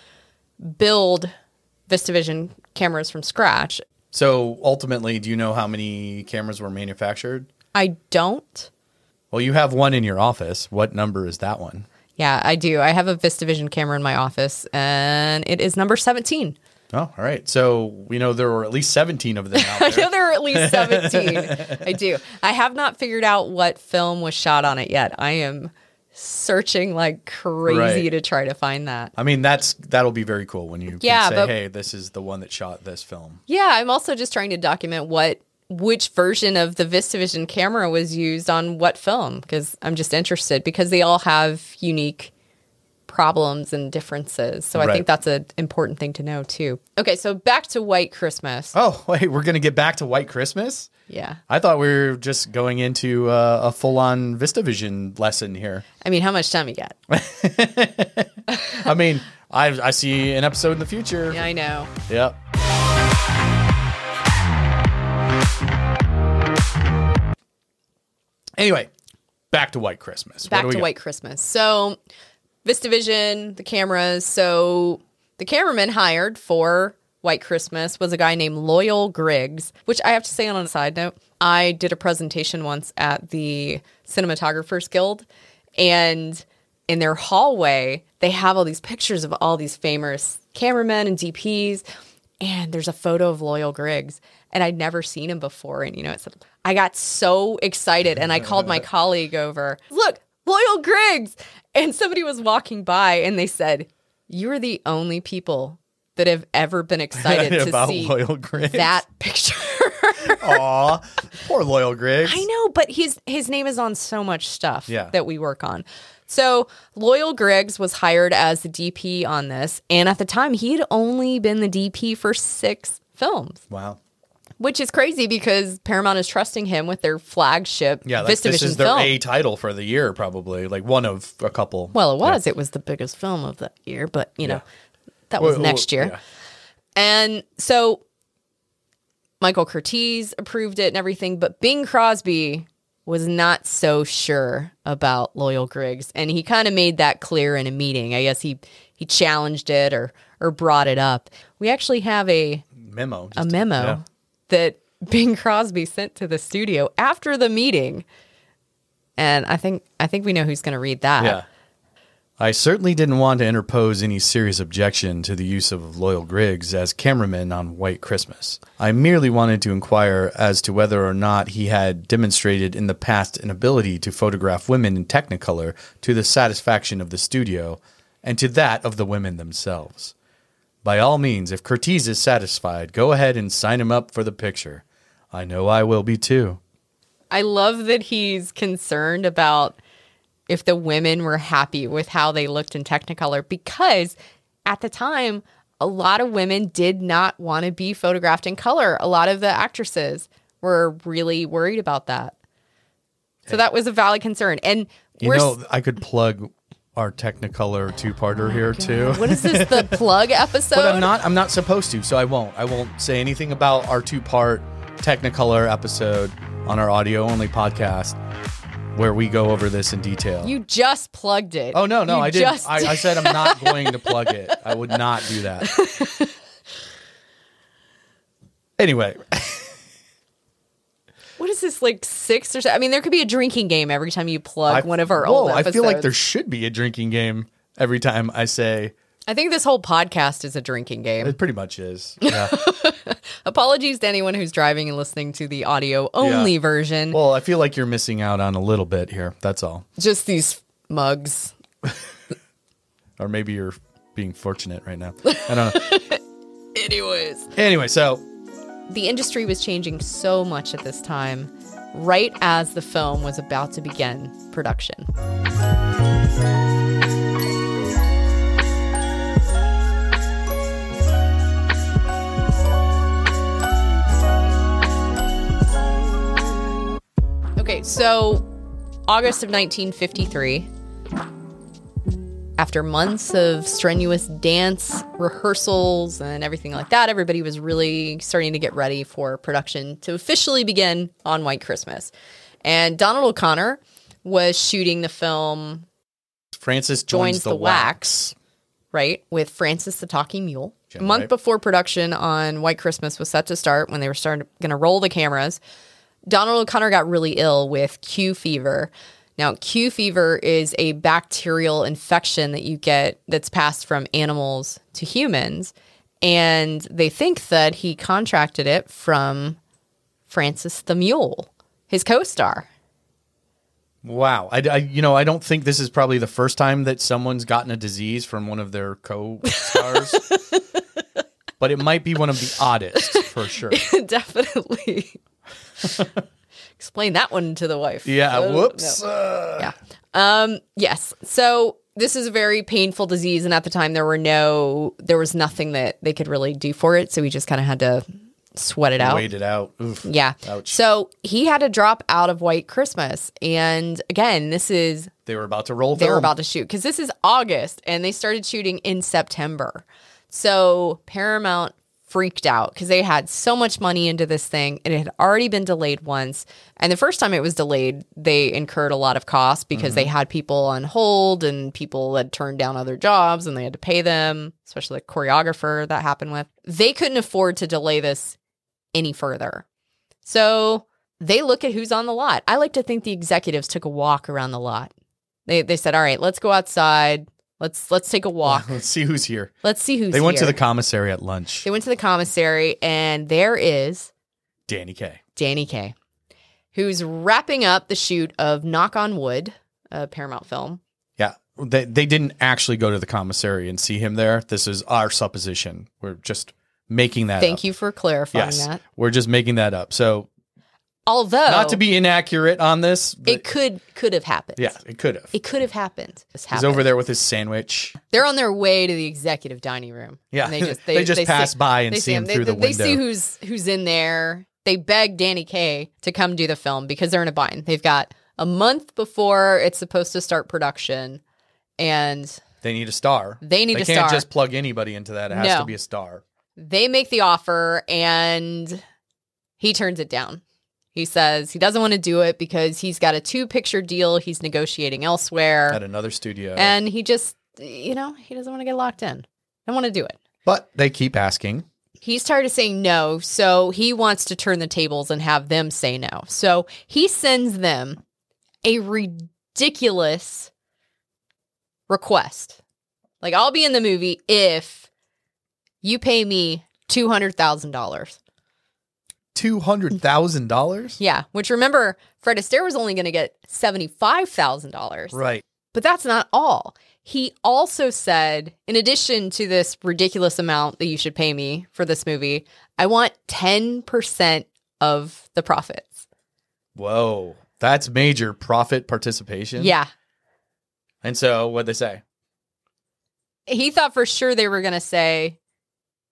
Speaker 2: build VistaVision cameras from scratch.
Speaker 1: So ultimately, do you know how many cameras were manufactured?
Speaker 2: I don't.
Speaker 1: Well, you have one in your office. What number is that one?
Speaker 2: Yeah, I do. I have a VistaVision camera in my office, and it is number seventeen.
Speaker 1: Oh, all right. So we know there were at least seventeen of them out
Speaker 2: I
Speaker 1: there.
Speaker 2: know there are at least seventeen. I do. I have not figured out what film was shot on it yet. I am searching like crazy
Speaker 1: Right.
Speaker 2: to try to find that.
Speaker 1: I mean, that's that'll be very cool when you can
Speaker 2: Yeah,
Speaker 1: say,
Speaker 2: but-
Speaker 1: hey, this is the one that shot this film.
Speaker 2: Yeah, I'm also just trying to document what which version of the VistaVision camera was used on what film, because I'm just interested, because they all have unique problems and differences. So I
Speaker 1: Right.
Speaker 2: think that's an important thing to know too. Okay, so back to White Christmas.
Speaker 1: Oh, wait, we're going to get back to White Christmas?
Speaker 2: Yeah.
Speaker 1: I thought we were just going into uh, a full-on VistaVision lesson here.
Speaker 2: I mean, how much time you got?
Speaker 1: I mean, I, I see an episode in the future.
Speaker 2: Yeah, I know.
Speaker 1: Yep. Anyway, back to White Christmas. What
Speaker 2: Back
Speaker 1: do we
Speaker 2: to
Speaker 1: got?
Speaker 2: White Christmas. So VistaVision, the cameras. So the cameraman hired for White Christmas was a guy named Loyal Griggs, which I have to say on a side note, I did a presentation once at the Cinematographers Guild, and in their hallway, they have all these pictures of all these famous cameramen and D Ps, and there's a photo of Loyal Griggs, and I'd never seen him before. And, you know, it's, I got so excited, and I called my colleague over, look, Loyal Griggs! And somebody was walking by, and they said, you're the only people that have ever been excited to
Speaker 1: About
Speaker 2: see
Speaker 1: Loyal Griggs.
Speaker 2: that picture.
Speaker 1: Aw, poor Loyal Griggs.
Speaker 2: I know, but his his name is on so much stuff
Speaker 1: Yeah.
Speaker 2: that we work on. So Loyal Griggs was hired as the D P on this, and at the time he had only been the D P for six films,
Speaker 1: Wow.
Speaker 2: which is crazy because Paramount is trusting him with their flagship
Speaker 1: Yeah, like,
Speaker 2: VistaVision
Speaker 1: this is their
Speaker 2: film.
Speaker 1: A title for the year, probably. Like one of a couple.
Speaker 2: Well, it was. It was the biggest film of the year, but you know,
Speaker 1: Yeah.
Speaker 2: that was
Speaker 1: Well,
Speaker 2: next
Speaker 1: well,
Speaker 2: year.
Speaker 1: yeah.
Speaker 2: And so Michael Curtiz approved it and everything, but Bing Crosby was not so sure about Loyal Griggs. And he kind of made that clear in a meeting. I guess he, he challenged it or or brought it up. We actually have a
Speaker 1: Memo.
Speaker 2: a
Speaker 1: just-
Speaker 2: memo
Speaker 1: yeah.
Speaker 2: that Bing Crosby sent to the studio after the meeting. And I think I think we know who's going to read that.
Speaker 1: Yeah. I certainly didn't want to interpose any serious objection to the use of Loyal Griggs as cameraman on White Christmas. I merely wanted to inquire as to whether or not he had demonstrated in the past an ability to photograph women in Technicolor to the satisfaction of the studio and to that of the women themselves. By all means, if Curtiz is satisfied, go ahead and sign him up for the picture. I know I will be too.
Speaker 2: I love that he's concerned about if the women were happy with how they looked in Technicolor, because at the time, a lot of women did not want to be photographed in color. A lot of the actresses were really worried about that. So that was a valid concern. And
Speaker 1: You
Speaker 2: we're
Speaker 1: know,
Speaker 2: s-
Speaker 1: I could plug our Technicolor two-parter here too.
Speaker 2: what is this, the plug episode?
Speaker 1: But I'm not I'm not supposed to, so I won't. I won't say anything about our two-part Technicolor episode on our audio-only podcast where we go over this in detail.
Speaker 2: You just plugged it.
Speaker 1: oh, no, no,
Speaker 2: You
Speaker 1: I didn't.
Speaker 2: just-
Speaker 1: I, I said I'm not going to plug it. I would not do that. Anyway.
Speaker 2: What is this, like six or so? I mean, there could be a drinking game every time you plug
Speaker 1: I-
Speaker 2: one of our
Speaker 1: whoa,
Speaker 2: old
Speaker 1: I
Speaker 2: episodes.
Speaker 1: feel like there should be a drinking game every time I say
Speaker 2: I think this whole podcast is a drinking game.
Speaker 1: it pretty much is. Yeah.
Speaker 2: Apologies to anyone who's driving and listening to the audio only
Speaker 1: Yeah.
Speaker 2: version.
Speaker 1: Well, I feel like you're missing out on a little bit here. That's all.
Speaker 2: Just these mugs.
Speaker 1: Or maybe you're being fortunate right now. I don't know.
Speaker 2: Anyways.
Speaker 1: Anyway, so
Speaker 2: The industry was changing so much at this time, right as the film was about to begin production. Okay, so August of nineteen fifty-three, after months of strenuous dance rehearsals and everything like that, everybody was really starting to get ready for production to officially begin on White Christmas. And Donald O'Connor was shooting the film
Speaker 1: Francis joins,
Speaker 2: Joins
Speaker 1: the,
Speaker 2: the
Speaker 1: wax.
Speaker 2: Wax, right, with Francis the Talking Mule.
Speaker 1: Yeah,
Speaker 2: A month
Speaker 1: right.
Speaker 2: before production on White Christmas was set to start, when they were starting going to roll the cameras, Donald O'Connor got really ill with Q fever. Now, Q fever is a bacterial infection that you get that's passed from animals to humans, and they think that he contracted it from Francis the Mule, his co-star.
Speaker 1: Wow. I, I- you know, I don't think this is probably the first time that someone's gotten a disease from one of their co-stars. But it might be one of the oddest, for sure.
Speaker 2: Definitely. Explain that one to the wife.
Speaker 1: Yeah,
Speaker 2: Oh,
Speaker 1: whoops.
Speaker 2: no.
Speaker 1: Uh,
Speaker 2: Yeah. Um, yes. So this is a very painful disease, and at the time there were no, there was nothing that they could really do for it. So we just kind of had to sweat it out.
Speaker 1: Wait it out. Oof.
Speaker 2: Yeah.
Speaker 1: Ouch.
Speaker 2: So he had to drop out of White Christmas, and again, this is
Speaker 1: They were about to roll
Speaker 2: they were
Speaker 1: film.
Speaker 2: about to shoot because this is August, and they started shooting in September. So Paramount freaked out because they had so much money into this thing. It had already been delayed once. And the first time it was delayed, they incurred a lot of costs because they had people on hold and people had turned down other jobs and they had to pay them, especially the choreographer that happened with. They couldn't afford to delay this any further. So they look at who's on the lot. I like to think the executives took a walk around the lot. They they said, all right, let's go outside. Let's let's take a walk.
Speaker 1: Let's see who's here.
Speaker 2: Let's see who's
Speaker 1: They went to
Speaker 2: here.
Speaker 1: the commissary at lunch.
Speaker 2: They went to the commissary, and there is
Speaker 1: Danny Kaye.
Speaker 2: Danny Kaye, who's wrapping up the shoot of Knock on Wood, a Paramount film.
Speaker 1: Yeah. They, they didn't actually go to the commissary and see him there. This is our supposition. We're just making that
Speaker 2: Thank
Speaker 1: up.
Speaker 2: you for clarifying
Speaker 1: Yes.
Speaker 2: that.
Speaker 1: We're just making that up. So,
Speaker 2: Although
Speaker 1: not to be inaccurate on this. But
Speaker 2: it could could have happened.
Speaker 1: yeah, it could have.
Speaker 2: It could have happened. This
Speaker 1: He's
Speaker 2: happened.
Speaker 1: over there with his sandwich.
Speaker 2: They're on their way to the executive dining room.
Speaker 1: Yeah.
Speaker 2: And they just
Speaker 1: They just pass by and
Speaker 2: they
Speaker 1: see him
Speaker 2: They,
Speaker 1: through the
Speaker 2: they see
Speaker 1: window.
Speaker 2: who's who's in there. They beg Danny Kaye to come do the film because they're in a bind. They've got a month before it's supposed to start production, and
Speaker 1: They need a star.
Speaker 2: They need
Speaker 1: they
Speaker 2: a
Speaker 1: can't
Speaker 2: star.
Speaker 1: just plug anybody into that. It has
Speaker 2: No.
Speaker 1: to be a star.
Speaker 2: they make the offer, and he turns it down. He says he doesn't want to do it because he's got a two-picture deal he's negotiating elsewhere,
Speaker 1: At another studio.
Speaker 2: and he just, you know, he doesn't want to get locked in. Don't want to do it.
Speaker 1: but they keep asking.
Speaker 2: He's tired of saying no, so he wants to turn the tables and have them say no. So he sends them a ridiculous request. Like, I'll be in the movie if you pay me two hundred thousand dollars.
Speaker 1: two hundred thousand dollars?
Speaker 2: Yeah, which remember, Fred Astaire was only going to get seventy-five thousand dollars.
Speaker 1: Right.
Speaker 2: But that's not all. He also said, in addition to this ridiculous amount that you should pay me for this movie, I want ten percent of the profits.
Speaker 1: Whoa. That's major profit participation.
Speaker 2: Yeah.
Speaker 1: And so what'd they say?
Speaker 2: He thought for sure they were going to say,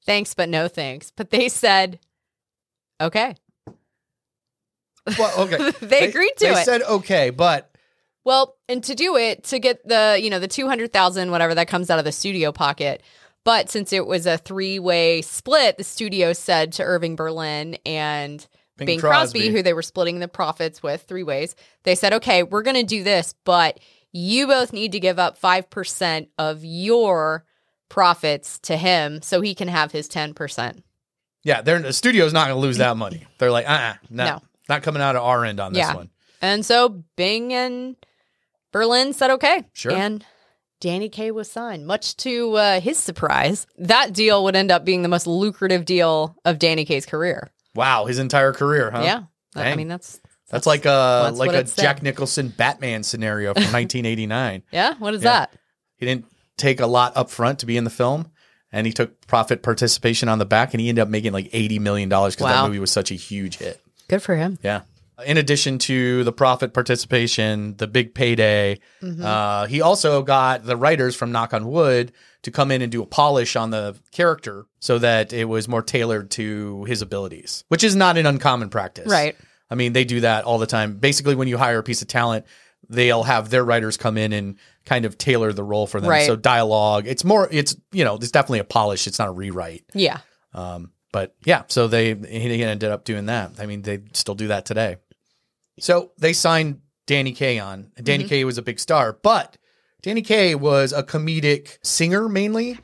Speaker 2: thanks, but no thanks. But they said, okay.
Speaker 1: Well, okay.
Speaker 2: they agreed to
Speaker 1: they
Speaker 2: it.
Speaker 1: They said okay, but
Speaker 2: well, and to do it, to get the, you know, the two hundred thousand, whatever that comes out of the studio pocket. But since it was a three-way split, the studio said to Irving Berlin and Bing, Bing Crosby, Crosby, who they were splitting the profits with three ways, they said, okay, we're going to do this, but you both need to give up five percent of your profits to him so he can have his ten percent.
Speaker 1: Yeah, they're, the studio's not going to lose that money. They're like, uh-uh, no, no, not coming out of our end on this
Speaker 2: yeah.
Speaker 1: one.
Speaker 2: And so Bing and Berlin said, okay.
Speaker 1: Sure.
Speaker 2: And Danny Kaye was signed, much to uh, his surprise. That deal would end up being the most lucrative deal of Danny Kaye's career.
Speaker 1: Wow, his entire career, huh?
Speaker 2: Yeah.
Speaker 1: Dang.
Speaker 2: I mean, that's...
Speaker 1: That's, that's like a
Speaker 2: that's
Speaker 1: like a
Speaker 2: said.
Speaker 1: Jack Nicholson Batman scenario from nineteen eighty-nine.
Speaker 2: Yeah? What is
Speaker 1: yeah.
Speaker 2: that?
Speaker 1: He didn't take a lot up front to be in the film, and he took profit participation on the back, and he ended up making like eighty million dollars because
Speaker 2: wow.
Speaker 1: that movie was such a huge hit.
Speaker 2: Good for him.
Speaker 1: Yeah. In addition to the profit participation, the big payday, mm-hmm. uh, he also got the writers from Knock on Wood to come in and do a polish on the character so that it was more tailored to his abilities, which is not an uncommon practice.
Speaker 2: Right.
Speaker 1: I mean, they do that all the time. Basically, when you hire a piece of talent, they'll have their writers come in and kind of tailor the role for them.
Speaker 2: Right.
Speaker 1: So dialogue, it's more, it's, you know, it's definitely a polish. It's not a rewrite.
Speaker 2: Yeah.
Speaker 1: Um, but yeah, so they, he ended up doing that. I mean, they still do that today. So they signed Danny Kaye on. And Danny mm-hmm. Kaye was a big star, but Danny Kaye was a comedic singer mainly.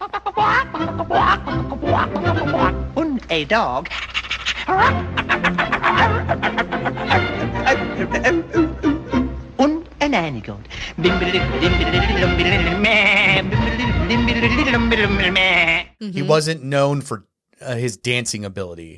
Speaker 8: Un a dog. Un an anigold.
Speaker 1: He wasn't known for uh, his dancing ability.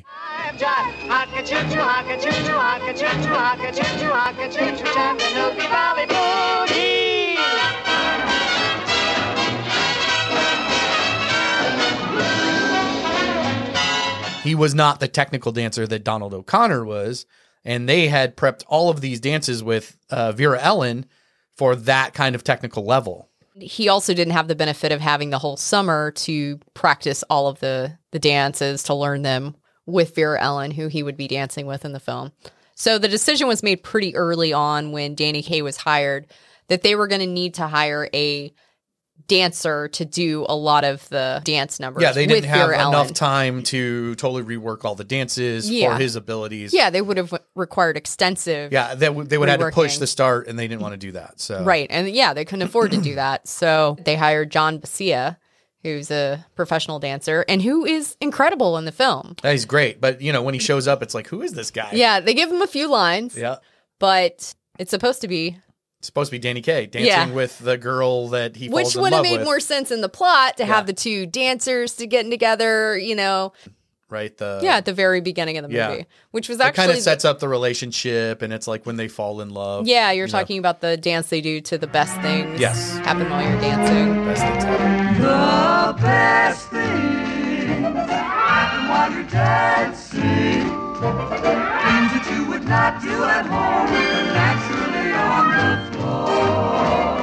Speaker 1: He was not the technical dancer that Donald O'Connor was, and they had prepped all of these dances with uh, Vera Ellen for that kind of technical level.
Speaker 2: He also didn't have the benefit of having the whole summer to practice all of the, the dances, to learn them with Vera Ellen, who he would be dancing with in the film. So the decision was made pretty early on when Danny Kaye was hired that they were going to need to hire a dancer to do a lot of the dance numbers.
Speaker 1: Yeah, they didn't
Speaker 2: with
Speaker 1: have
Speaker 2: Vera
Speaker 1: enough
Speaker 2: Ellen.
Speaker 1: time to totally rework all the dances
Speaker 2: Yeah.
Speaker 1: for his abilities.
Speaker 2: Yeah, they would have required extensive.
Speaker 1: Yeah, they, w- they would have had to push
Speaker 2: reworking.
Speaker 1: the start, and they didn't want to do that. So
Speaker 2: Right. And yeah, they couldn't afford to do that. So they hired John Basia, who's a professional dancer and who is incredible in the film.
Speaker 1: Yeah, he's great. But, you know, when he shows up, it's like, who is this guy?
Speaker 2: Yeah, they give him a few lines.
Speaker 1: Yeah.
Speaker 2: But it's supposed to be...
Speaker 1: It's supposed to be Danny Kaye dancing
Speaker 2: Yeah.
Speaker 1: with the girl that he falls
Speaker 2: Which
Speaker 1: in
Speaker 2: would have
Speaker 1: love
Speaker 2: made
Speaker 1: with.
Speaker 2: more sense in the plot to
Speaker 1: Yeah.
Speaker 2: have the two dancers to getting together, you know.
Speaker 1: Right. The
Speaker 2: Yeah, at the very beginning of the movie.
Speaker 1: yeah.
Speaker 2: Which was
Speaker 1: It
Speaker 2: actually...
Speaker 1: kind of
Speaker 2: the-
Speaker 1: sets up the relationship, and it's like when they fall in love.
Speaker 2: Yeah, you're
Speaker 1: you know.
Speaker 2: talking about the dance they do to the best things.
Speaker 1: Yes.
Speaker 2: Happen while you're dancing.
Speaker 1: Best things ever.
Speaker 3: The best things happen while you're dancing. Things that you would not do at home naturally on the floor.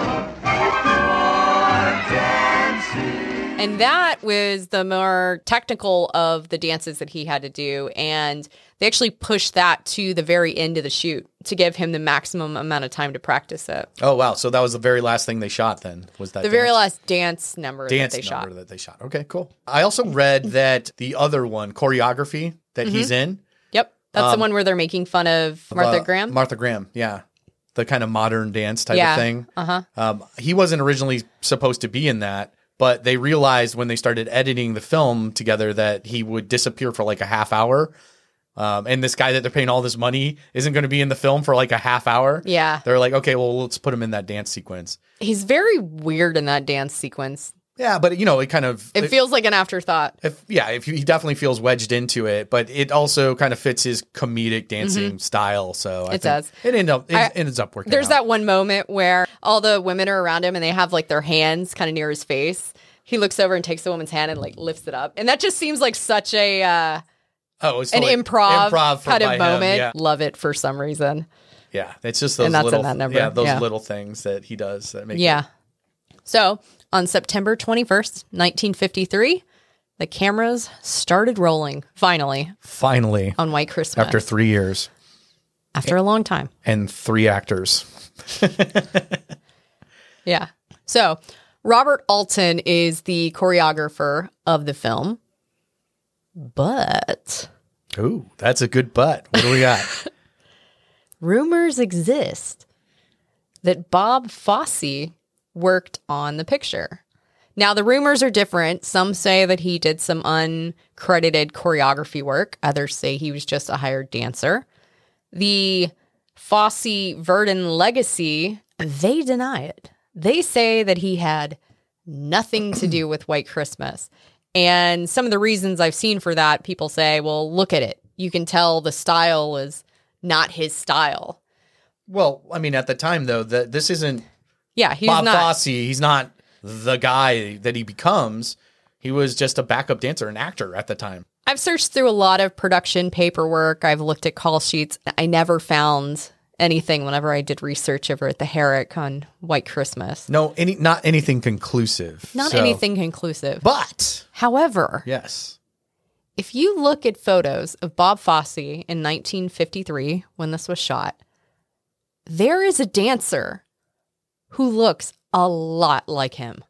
Speaker 3: You're dancing.
Speaker 2: And that was the more technical of the dances that he had to do. And they actually pushed that to the very end of the shoot to give him the maximum amount of time to practice it.
Speaker 1: Oh, wow. So that was the very last thing they shot then, was that
Speaker 2: The very
Speaker 1: dance?
Speaker 2: last dance number
Speaker 1: dance
Speaker 2: that they
Speaker 1: number
Speaker 2: shot.
Speaker 1: that they shot. Okay, cool. I also read that the other one, choreography, that
Speaker 2: Mm-hmm.
Speaker 1: he's in.
Speaker 2: Yep. That's
Speaker 1: Um,
Speaker 2: the one where they're making fun of Martha
Speaker 1: uh,
Speaker 2: Graham.
Speaker 1: Martha Graham, yeah. The kind of modern dance type
Speaker 2: Yeah.
Speaker 1: of thing.
Speaker 2: Uh-huh.
Speaker 1: Um, he wasn't originally supposed to be in that, but they realized when they started editing the film together that he would disappear for like a half hour. Um, and this guy that they're paying all this money isn't going to be in the film for like a half hour.
Speaker 2: Yeah.
Speaker 1: They're like, okay, well, let's put him in that dance sequence.
Speaker 2: He's very weird in that dance sequence.
Speaker 1: Yeah, but you know, it kind of
Speaker 2: It feels like an afterthought.
Speaker 1: if yeah, if he definitely feels wedged into it, but it also kind of fits his comedic dancing style. So I
Speaker 2: Mm-hmm. It
Speaker 1: think
Speaker 2: does.
Speaker 1: It ends up it
Speaker 2: I-
Speaker 1: ends up working.
Speaker 2: There's
Speaker 1: out.
Speaker 2: that one moment where all the women are around him and they have like their hands kind of near his face. He looks over and takes the woman's hand and like lifts it up. And that just seems like such a uh,
Speaker 1: oh, it's
Speaker 2: an
Speaker 1: like
Speaker 2: improv,
Speaker 1: improv for-
Speaker 2: kind
Speaker 1: by
Speaker 2: of
Speaker 1: him,
Speaker 2: moment.
Speaker 1: yeah.
Speaker 2: Love it for some reason.
Speaker 1: Yeah, it's just those
Speaker 2: And that's in
Speaker 1: little
Speaker 2: that number,
Speaker 1: yeah those
Speaker 2: yeah.
Speaker 1: little things that he does that make
Speaker 2: Yeah.
Speaker 1: it,
Speaker 2: So on September twenty-first, nineteen fifty-three, the cameras started rolling, finally,
Speaker 1: Finally,
Speaker 2: on White Christmas.
Speaker 1: after three years
Speaker 2: After a long time.
Speaker 1: and three actors.
Speaker 2: Yeah. So Robert Alton is the choreographer of the film, but
Speaker 1: Ooh, that's a good butt. What do we got?
Speaker 2: rumors exist that Bob Fosse worked on the picture. Now, the rumors are different. Some say that he did some uncredited choreography work. Others say he was just a hired dancer. The Fosse-Verdon legacy, they deny it. They say that he had nothing to do with White Christmas. And some of the reasons I've seen for that, people say, well, look at it. You can tell the style is not his style.
Speaker 1: Well, I mean, at the time, though, that this isn't
Speaker 2: Yeah, he's
Speaker 1: Bob
Speaker 2: not.
Speaker 1: Fosse. He's not the guy that he becomes. He was just a backup dancer, an actor at the time.
Speaker 2: I've searched through a lot of production paperwork. I've looked at call sheets. I never found anything whenever I did research over at the Herrick on White Christmas.
Speaker 1: No, any not anything conclusive.
Speaker 2: Not
Speaker 1: So-
Speaker 2: anything conclusive.
Speaker 1: But
Speaker 2: However,
Speaker 1: yes,
Speaker 2: if you look at photos of Bob Fosse in nineteen fifty-three, when this was shot, there is a dancer who looks a lot like him.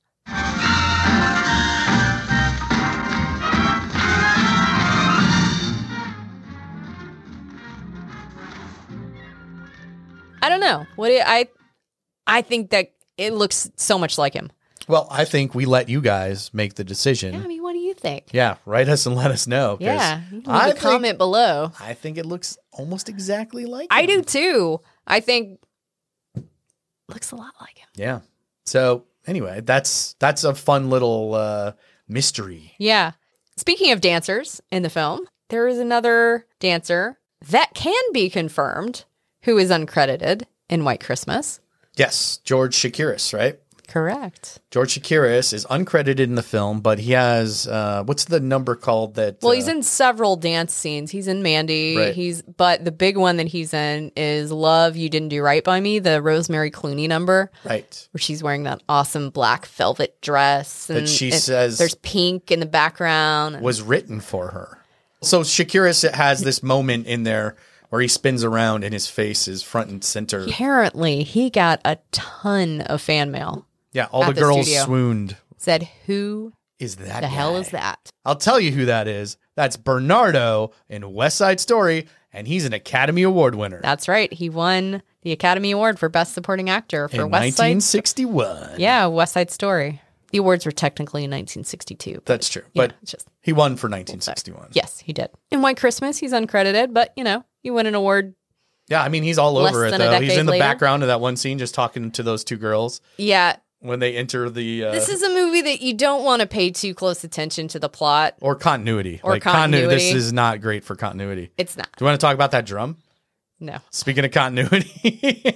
Speaker 2: I don't know. What do you, I I think that it looks so much like him.
Speaker 1: well, I think we let you guys make the decision.
Speaker 2: Yeah, I mean, what do you think?
Speaker 1: Yeah, write us and let us know. 'cause
Speaker 2: Yeah, you can leave
Speaker 1: I
Speaker 2: a
Speaker 1: think,
Speaker 2: comment below.
Speaker 1: I think it looks almost exactly like
Speaker 2: I
Speaker 1: him.
Speaker 2: do too. I think looks a lot like him.
Speaker 1: Yeah. So anyway, that's that's a fun little uh, mystery.
Speaker 2: Yeah. Speaking of dancers in the film, there is another dancer that can be confirmed who is uncredited in White Christmas.
Speaker 1: Yes, George Shakiris, right?
Speaker 2: Correct.
Speaker 1: George Shakiris is uncredited in the film, but he has uh, what's the number called that?
Speaker 2: Well,
Speaker 1: uh,
Speaker 2: he's in several dance scenes. He's in Mandy.
Speaker 1: Right.
Speaker 2: He's but the big one that he's in is Love You Didn't Do Right by Me, the Rosemary Clooney number.
Speaker 1: right.
Speaker 2: Where she's wearing that awesome black velvet dress.
Speaker 1: That
Speaker 2: And
Speaker 1: she
Speaker 2: it-
Speaker 1: says
Speaker 2: there's pink in the background. and-
Speaker 1: was written for her. So Shakiris has this moment in there where he spins around and his face is front and center.
Speaker 2: Apparently, he got a ton of fan mail.
Speaker 1: Yeah, all
Speaker 2: at
Speaker 1: the
Speaker 2: the
Speaker 1: girls
Speaker 2: studio.
Speaker 1: swooned.
Speaker 2: Said, who
Speaker 1: Is that
Speaker 2: the hell
Speaker 1: guy?
Speaker 2: is that?
Speaker 1: I'll tell you who that is. That's Bernardo in West Side Story, and he's an Academy Award winner.
Speaker 2: That's right. He won the Academy Award for Best Supporting Actor for
Speaker 1: in
Speaker 2: West Side.
Speaker 1: nineteen sixty-one.
Speaker 2: Yeah, West Side Story. The awards were technically in nineteen sixty-two. but,
Speaker 1: That's true.
Speaker 2: you
Speaker 1: But
Speaker 2: know, it's just
Speaker 1: he won for nineteen sixty-one.
Speaker 2: yes, he did. In White Christmas, he's uncredited, but you know, he won an award.
Speaker 1: Yeah, I mean, he's all
Speaker 2: Less
Speaker 1: over it,
Speaker 2: than a
Speaker 1: though. He's
Speaker 2: decade
Speaker 1: in the
Speaker 2: later.
Speaker 1: background of that one scene just talking to those two girls
Speaker 2: Yeah,
Speaker 1: when they enter the... Uh,
Speaker 2: this is a movie that you don't want to pay too close attention to the plot.
Speaker 1: or continuity.
Speaker 2: Or
Speaker 1: like continu- This
Speaker 2: continuity.
Speaker 1: is not great for continuity.
Speaker 2: It's not.
Speaker 1: Do you want to talk about that drum?
Speaker 2: No.
Speaker 1: Speaking of continuity,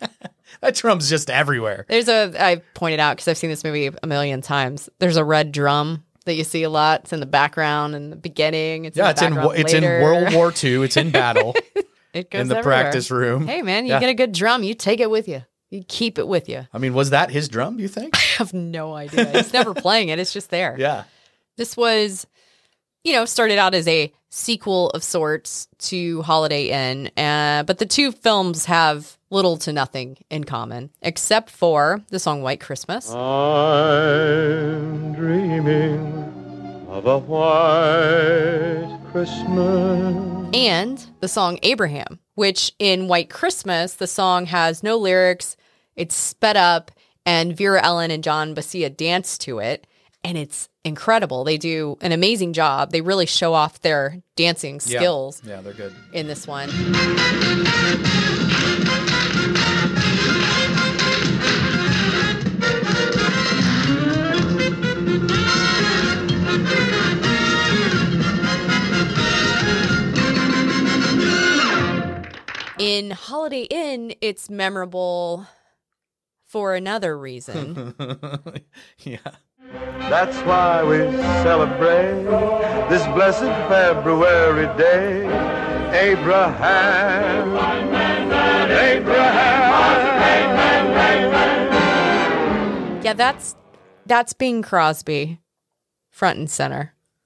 Speaker 1: that drum's just everywhere.
Speaker 2: There's a, I pointed out because I've seen this movie a million times. There's a red drum that you see a lot. It's in the background in the beginning. It's
Speaker 1: Yeah,
Speaker 2: in
Speaker 1: it's
Speaker 2: the
Speaker 1: in
Speaker 2: background
Speaker 1: it's in
Speaker 2: later.
Speaker 1: World War Two. It's in battle
Speaker 2: It goes
Speaker 1: in the
Speaker 2: everywhere.
Speaker 1: practice room.
Speaker 2: Hey man, you
Speaker 1: Yeah.
Speaker 2: get a good drum, you take it with you. You keep it with you.
Speaker 1: I mean, was that his drum? Do you think?
Speaker 2: I have no idea. He's never playing it. It's just there.
Speaker 1: Yeah.
Speaker 2: This was, you know, started out as a sequel of sorts to Holiday Inn, uh, but the two films have little to nothing in common, except for the song White Christmas.
Speaker 9: I'm dreaming of a white Christmas.
Speaker 2: And the song Abraham, which in White Christmas, the song has no lyrics, it's sped up, and Vera Ellen and John Basia dance to it, and it's incredible. They do an amazing job. They really show off their dancing
Speaker 1: Yeah.
Speaker 2: skills
Speaker 1: Yeah, they're good.
Speaker 2: in this one. In Holiday Inn, it's memorable for another reason.
Speaker 1: Yeah.
Speaker 9: That's why we celebrate this blessed February day. Abraham, Abraham.
Speaker 2: Yeah, that's that's Bing Crosby, front and center.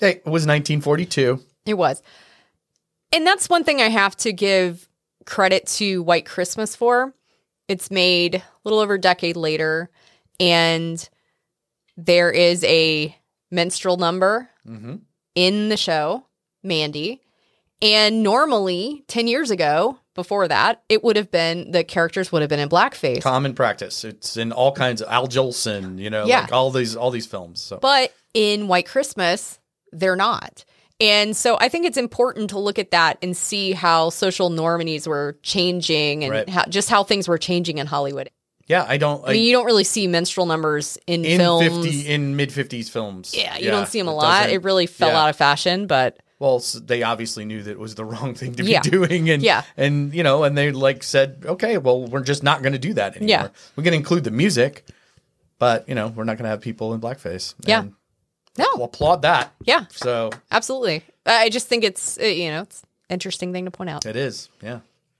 Speaker 1: Hey, it was nineteen forty-two.
Speaker 2: It was. And that's one thing I have to give credit to White Christmas for. It's made a little over a decade later, and there is a minstrel number
Speaker 1: Mm-hmm.
Speaker 2: in the show, Mandy. And normally, ten years ago, before that, it would have been, the characters would have been in blackface.
Speaker 1: Common practice. It's in all kinds of Al Jolson, you know,
Speaker 2: Yeah.
Speaker 1: like all these all these films. So
Speaker 2: But in White Christmas, they're not. And so I think it's important to look at that and see how social normities were changing and
Speaker 1: Right.
Speaker 2: how, just how things were changing in Hollywood.
Speaker 1: yeah, I don't.
Speaker 2: I mean, you don't really see minstrel numbers in,
Speaker 1: in
Speaker 2: films.
Speaker 1: fifty in mid fifties films.
Speaker 2: Yeah, you don't see them a lot.
Speaker 1: doesn't-
Speaker 2: It really fell
Speaker 1: yeah.
Speaker 2: out of fashion, but
Speaker 1: Well, s they obviously knew that it was the wrong thing to be
Speaker 2: Yeah.
Speaker 1: doing, and
Speaker 2: Yeah.
Speaker 1: and you know, and they like said, okay, well, we're just not going to do that anymore.
Speaker 2: Yeah.
Speaker 1: We're going to include the music, but you know, we're not going to have people in blackface.
Speaker 2: Yeah.
Speaker 1: And
Speaker 2: no,
Speaker 1: we'll applaud that.
Speaker 2: yeah,
Speaker 1: So
Speaker 2: absolutely. I just think it's, uh, you know, it's an interesting thing to point out.
Speaker 1: it is, yeah.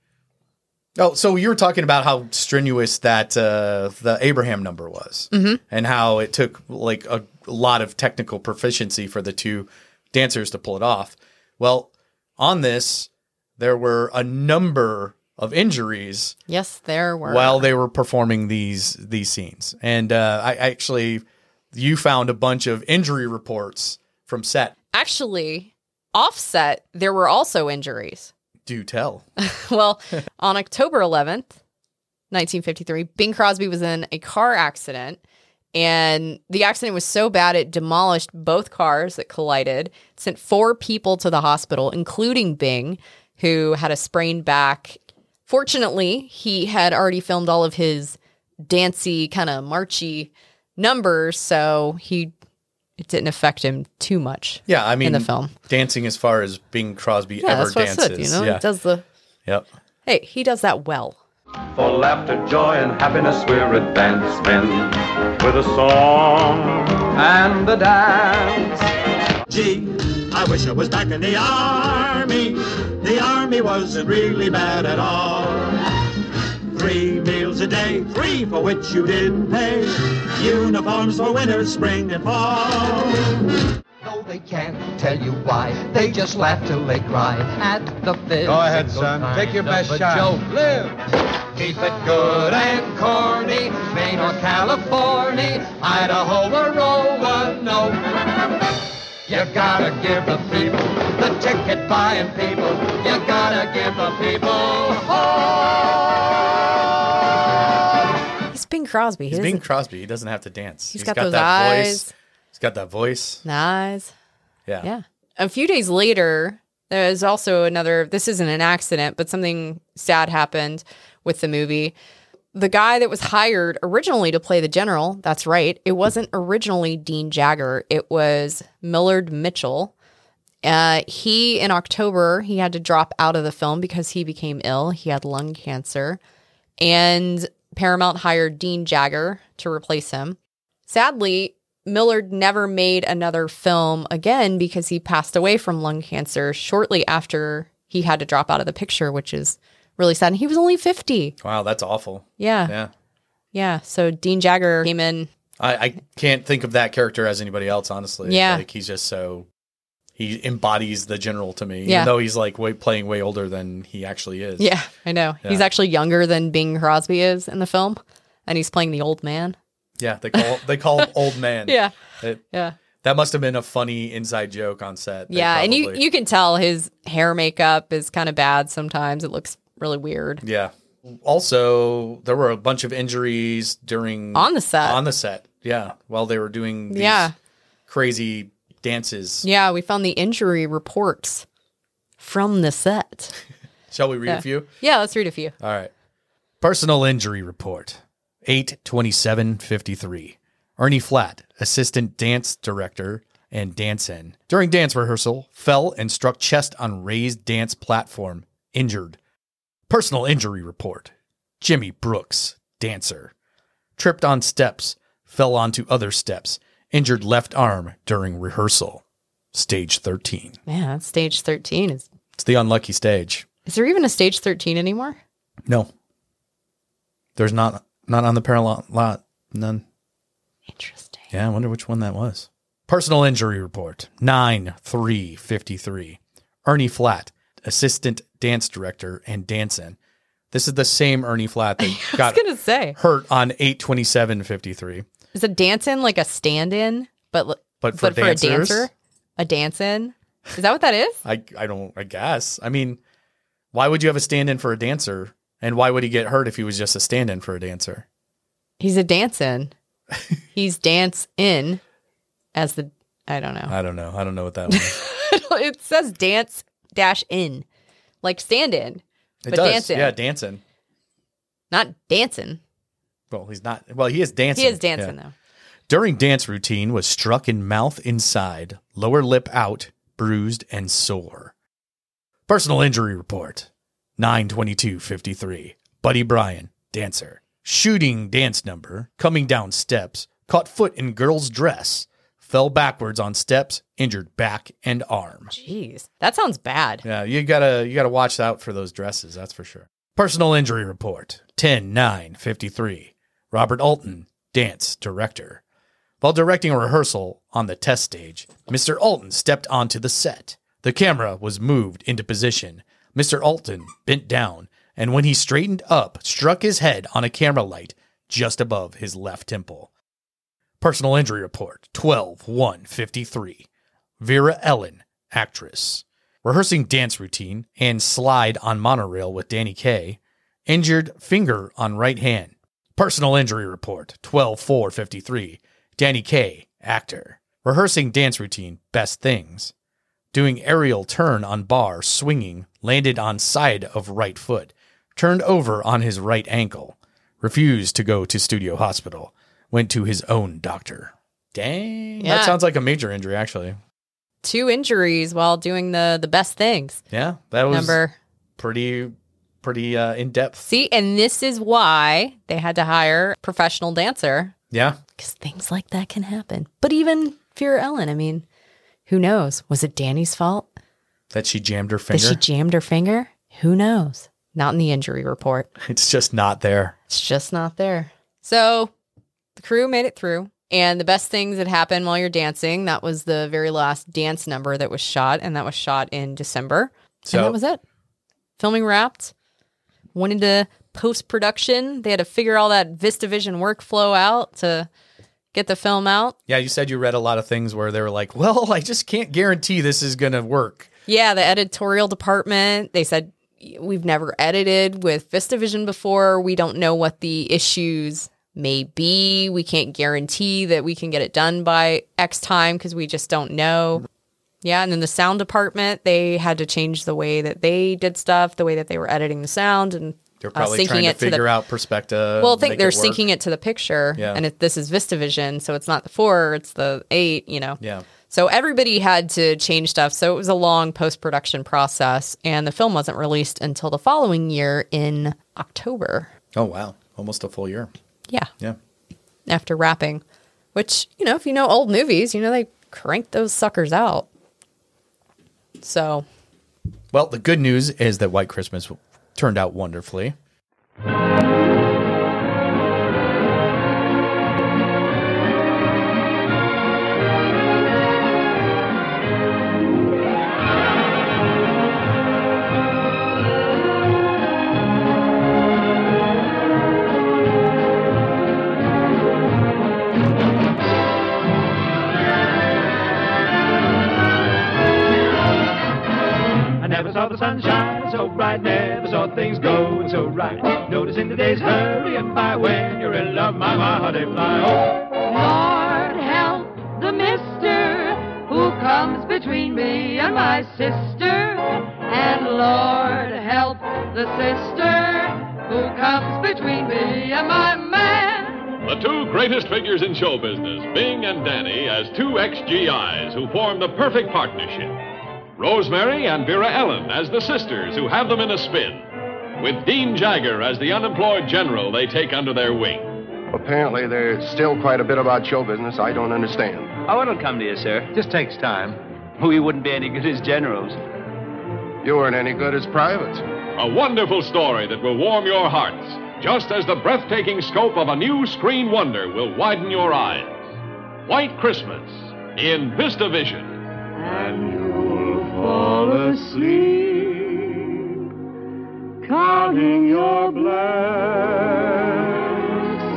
Speaker 1: Oh, so you were talking about how strenuous that uh, the Abraham number was,
Speaker 2: Mm-hmm.
Speaker 1: and how it took like a lot of technical proficiency for the two dancers to pull it off. Well, on this, there were a number of injuries
Speaker 2: Yes, there were.
Speaker 1: while they were performing these these scenes, and uh, I I actually, you found a bunch of injury reports from set.
Speaker 2: Actually, offset, there were also injuries.
Speaker 1: Do tell.
Speaker 2: Well, on October eleventh, nineteen fifty-three, Bing Crosby was in a car accident, and the accident was so bad it demolished both cars that collided, sent four people to the hospital, including Bing, who had a sprained back. Fortunately, he had already filmed all of his dancey, kind of marchy numbers, so he it didn't affect him too much.
Speaker 1: Yeah, I mean,
Speaker 2: in the film.
Speaker 1: dancing as far as Bing Crosby
Speaker 2: Yeah,
Speaker 1: ever
Speaker 2: that's what
Speaker 1: dances.
Speaker 2: I said, you know,
Speaker 1: yeah.
Speaker 2: he does the
Speaker 1: Yep.
Speaker 2: Hey, he does that well.
Speaker 9: For laughter, joy, and happiness, we're advanced men with a song and a dance.
Speaker 3: Gee, I wish I was back in the army. The army wasn't really bad at all. Three meals a day, three for which you didn't pay. Uniforms for winter, spring, and fall.
Speaker 8: No, they can't tell you why. They just laugh till they cry at the physical.
Speaker 9: Go ahead, son. Take your best
Speaker 8: kind of a
Speaker 9: shot.
Speaker 8: Joke. Live. Keep it good and corny. Maine or California, Idaho or Roanoke. You gotta give the people, the ticket buying people. You gotta give the people hope.
Speaker 2: He's Bing Crosby.
Speaker 1: He's
Speaker 2: He
Speaker 1: Bing
Speaker 2: doesn't-
Speaker 1: Crosby. He doesn't have to dance.
Speaker 2: He's got those
Speaker 1: that
Speaker 2: eyes.
Speaker 1: voice. He's got that voice.
Speaker 2: Nice.
Speaker 1: Yeah.
Speaker 2: Yeah. A few days later, there's also another, this isn't an accident, but something sad happened with the movie. The guy that was hired originally to play the general, that's right, it wasn't originally Dean Jagger. It was Millard Mitchell. Uh, he, in October, he had to drop out of the film because he became ill. He had lung cancer. And Paramount hired Dean Jagger to replace him. Sadly, Millard never made another film again because he passed away from lung cancer shortly after he had to drop out of the picture, which is really sad. And he was only fifty.
Speaker 1: Wow, that's awful.
Speaker 2: Yeah.
Speaker 1: Yeah.
Speaker 2: Yeah. So Dean Jagger came in.
Speaker 1: I, I can't think of that character as anybody else, honestly.
Speaker 2: Yeah.
Speaker 1: Like, he's just so, he embodies the general to me,
Speaker 2: Yeah.
Speaker 1: even though he's like way, playing way older than he actually is.
Speaker 2: Yeah, I know.
Speaker 1: Yeah.
Speaker 2: He's actually younger than Bing Crosby is in the film. And he's playing the old man.
Speaker 1: Yeah. They call, they call him old man.
Speaker 2: Yeah.
Speaker 1: It-
Speaker 2: Yeah.
Speaker 1: That must have been a funny inside joke on set. They
Speaker 2: Yeah. And you,
Speaker 1: probably-
Speaker 2: you can tell his hair makeup is kind of bad sometimes. It looks really weird.
Speaker 1: Yeah. Also, there were a bunch of injuries during
Speaker 2: On the set.
Speaker 1: On the set, yeah, while they were doing these
Speaker 2: Yeah.
Speaker 1: crazy dances.
Speaker 2: Yeah, we found the injury reports from the set.
Speaker 1: Shall we read
Speaker 2: Yeah.
Speaker 1: a few?
Speaker 2: Yeah, let's read a few.
Speaker 1: All right. Personal injury report: eight twenty-seven fifty-three. Ernie Flatt, assistant dance director and dance-in, during dance rehearsal, fell and struck chest on raised dance platform, injured. Personal injury report: Jimmy Brooks, dancer, tripped on steps, fell onto other steps, injured left arm during rehearsal. Stage thirteen.
Speaker 2: Man, that's stage thirteen. Is
Speaker 1: It's the unlucky stage.
Speaker 2: is there even a stage thirteen anymore?
Speaker 1: No. There's not, not on the parallel lot. None.
Speaker 2: Interesting.
Speaker 1: Yeah, I wonder which one that was. Personal injury report, nine three fifty-three. Ernie Flatt, assistant dance director and dancing. This is the same Ernie Flatt that got
Speaker 2: gonna say.
Speaker 1: hurt on eight twenty-seven fifty-three.
Speaker 2: Is a dance-in like a stand-in, but
Speaker 1: But for
Speaker 2: but for a
Speaker 1: dancers?
Speaker 2: dancer? A dance-in? Is that what that is?
Speaker 1: I, I don't, I guess. I mean, why would you have a stand-in for a dancer? And why would he get hurt if he was just a stand-in for a dancer?
Speaker 2: He's a dance-in. He's dance-in as the, I don't know.
Speaker 1: I don't know. I don't know what that was.
Speaker 2: It says dance dash in, like stand-in,
Speaker 1: It
Speaker 2: but
Speaker 1: does.
Speaker 2: dancing.
Speaker 1: Yeah, dancing.
Speaker 2: Not dancing.
Speaker 1: Well, he's not. Well, he is dancing.
Speaker 2: He is dancing,
Speaker 1: Yeah.
Speaker 2: though.
Speaker 1: During dance routine was struck in mouth inside, lower lip out, bruised and sore. Personal injury report, nine twenty-two fifty-three. Buddy Bryan, dancer. Shooting dance number, coming down steps, caught foot in girl's dress, fell backwards on steps, injured back and arm.
Speaker 2: Jeez, that sounds bad.
Speaker 1: Yeah, you gotta you gotta watch out for those dresses, that's for sure. Personal injury report, ten nine fifty-three. Robert Alton, dance director. While directing a rehearsal on the test stage, Mister Alton stepped onto the set. The camera was moved into position. Mister Alton bent down, and when he straightened up, struck his head on a camera light just above his left temple. Personal injury report, twelve one fifty-three. Vera Ellen, actress. Rehearsing dance routine and slide on monorail with Danny Kaye. Injured finger on right hand. Personal injury report, twelve four fifty-three. Danny Kaye, actor. Rehearsing dance routine, best things. Doing aerial turn on bar, swinging, landed on side of right foot. Turned over on his right ankle. Refused to go to studio hospital. Went to his own doctor. Dang.
Speaker 2: Yeah.
Speaker 1: That sounds like a major injury, actually.
Speaker 2: Two injuries while doing the the best things.
Speaker 1: Yeah, that was
Speaker 2: Number.
Speaker 1: pretty, pretty uh, in-depth.
Speaker 2: See, and this is why they had to hire a professional dancer,
Speaker 1: Yeah.
Speaker 2: because things like that can happen. But even Vera Ellen, I mean, who knows? Was it Danny's fault
Speaker 1: That she jammed her finger.
Speaker 2: that she jammed her finger? Who knows? Not in the injury report.
Speaker 1: It's just not there.
Speaker 2: It's just not there. So the crew made it through. And the best things that happen while you're dancing, that was the very last dance number that was shot. And that was shot in December.
Speaker 1: So-
Speaker 2: and that was it. Filming wrapped. Went into post-production. They had to figure all that VistaVision workflow out to get the film out.
Speaker 1: Yeah, you said you read a lot of things where they were like, well, I just can't guarantee this is going to work.
Speaker 2: Yeah, the editorial department, they said, we've never edited with VistaVision before. We don't know what the issues may be. We can't guarantee that we can get it done by X time because we just don't know. Yeah, and then the sound department, they had to change the way that they did stuff, the way that they were editing the sound, and
Speaker 1: They're
Speaker 2: uh,
Speaker 1: probably
Speaker 2: syncing
Speaker 1: trying to
Speaker 2: it to
Speaker 1: figure
Speaker 2: the,
Speaker 1: out perspective.
Speaker 2: Well, I think
Speaker 1: make
Speaker 2: they're
Speaker 1: it work.
Speaker 2: syncing it to the picture,
Speaker 1: Yeah.
Speaker 2: and if this is VistaVision, so it's not the four, it's the eight, you know.
Speaker 1: Yeah.
Speaker 2: So everybody had to change stuff. So it was a long post-production process, and the film wasn't released until the following year in October.
Speaker 1: Oh, wow. Almost a full year.
Speaker 2: Yeah,
Speaker 1: Yeah.
Speaker 2: after wrapping, which, you know, if you know old movies, you know, they crank those suckers out. So,
Speaker 1: Well, the good news is that White Christmas turned out wonderfully.
Speaker 3: I never saw the sun shine so bright, never saw things going so right. Noticing the days hurrying by when you're in love, my, my heart they fly. Oh,
Speaker 10: Lord help the mister who comes between me and my sister. And Lord help the sister who comes between me and my man.
Speaker 7: The two greatest figures in show business, Bing and Danny, as two ex G Is who form the perfect partnership. Rosemary and Vera Ellen as the sisters who have them in a spin. With Dean Jagger as the unemployed general they take under their wing.
Speaker 11: Apparently, there's still quite a bit about show business I don't understand.
Speaker 12: Oh, it'll come to you, sir. Just takes time. We wouldn't be any good as generals.
Speaker 11: You weren't any good as privates.
Speaker 7: A wonderful story that will warm your hearts, just as the breathtaking scope of a new screen wonder will widen your eyes. White Christmas, in VistaVision.
Speaker 3: And you'll fall asleep, counting your blessings.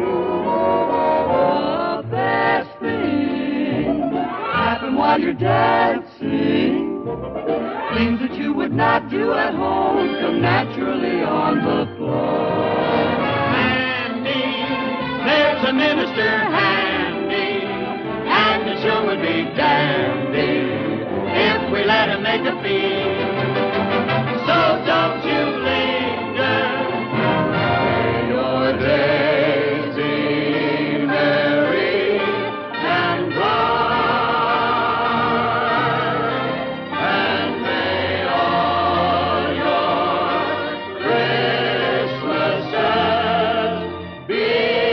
Speaker 3: The best thing happen while you're dancing. Things that you would not do at home come naturally on the floor. Handy, there's a minister handy, and it sure would be dandy if we let him make a fee. So don't you linger, may your days be merry and bright, and may all your Christmases be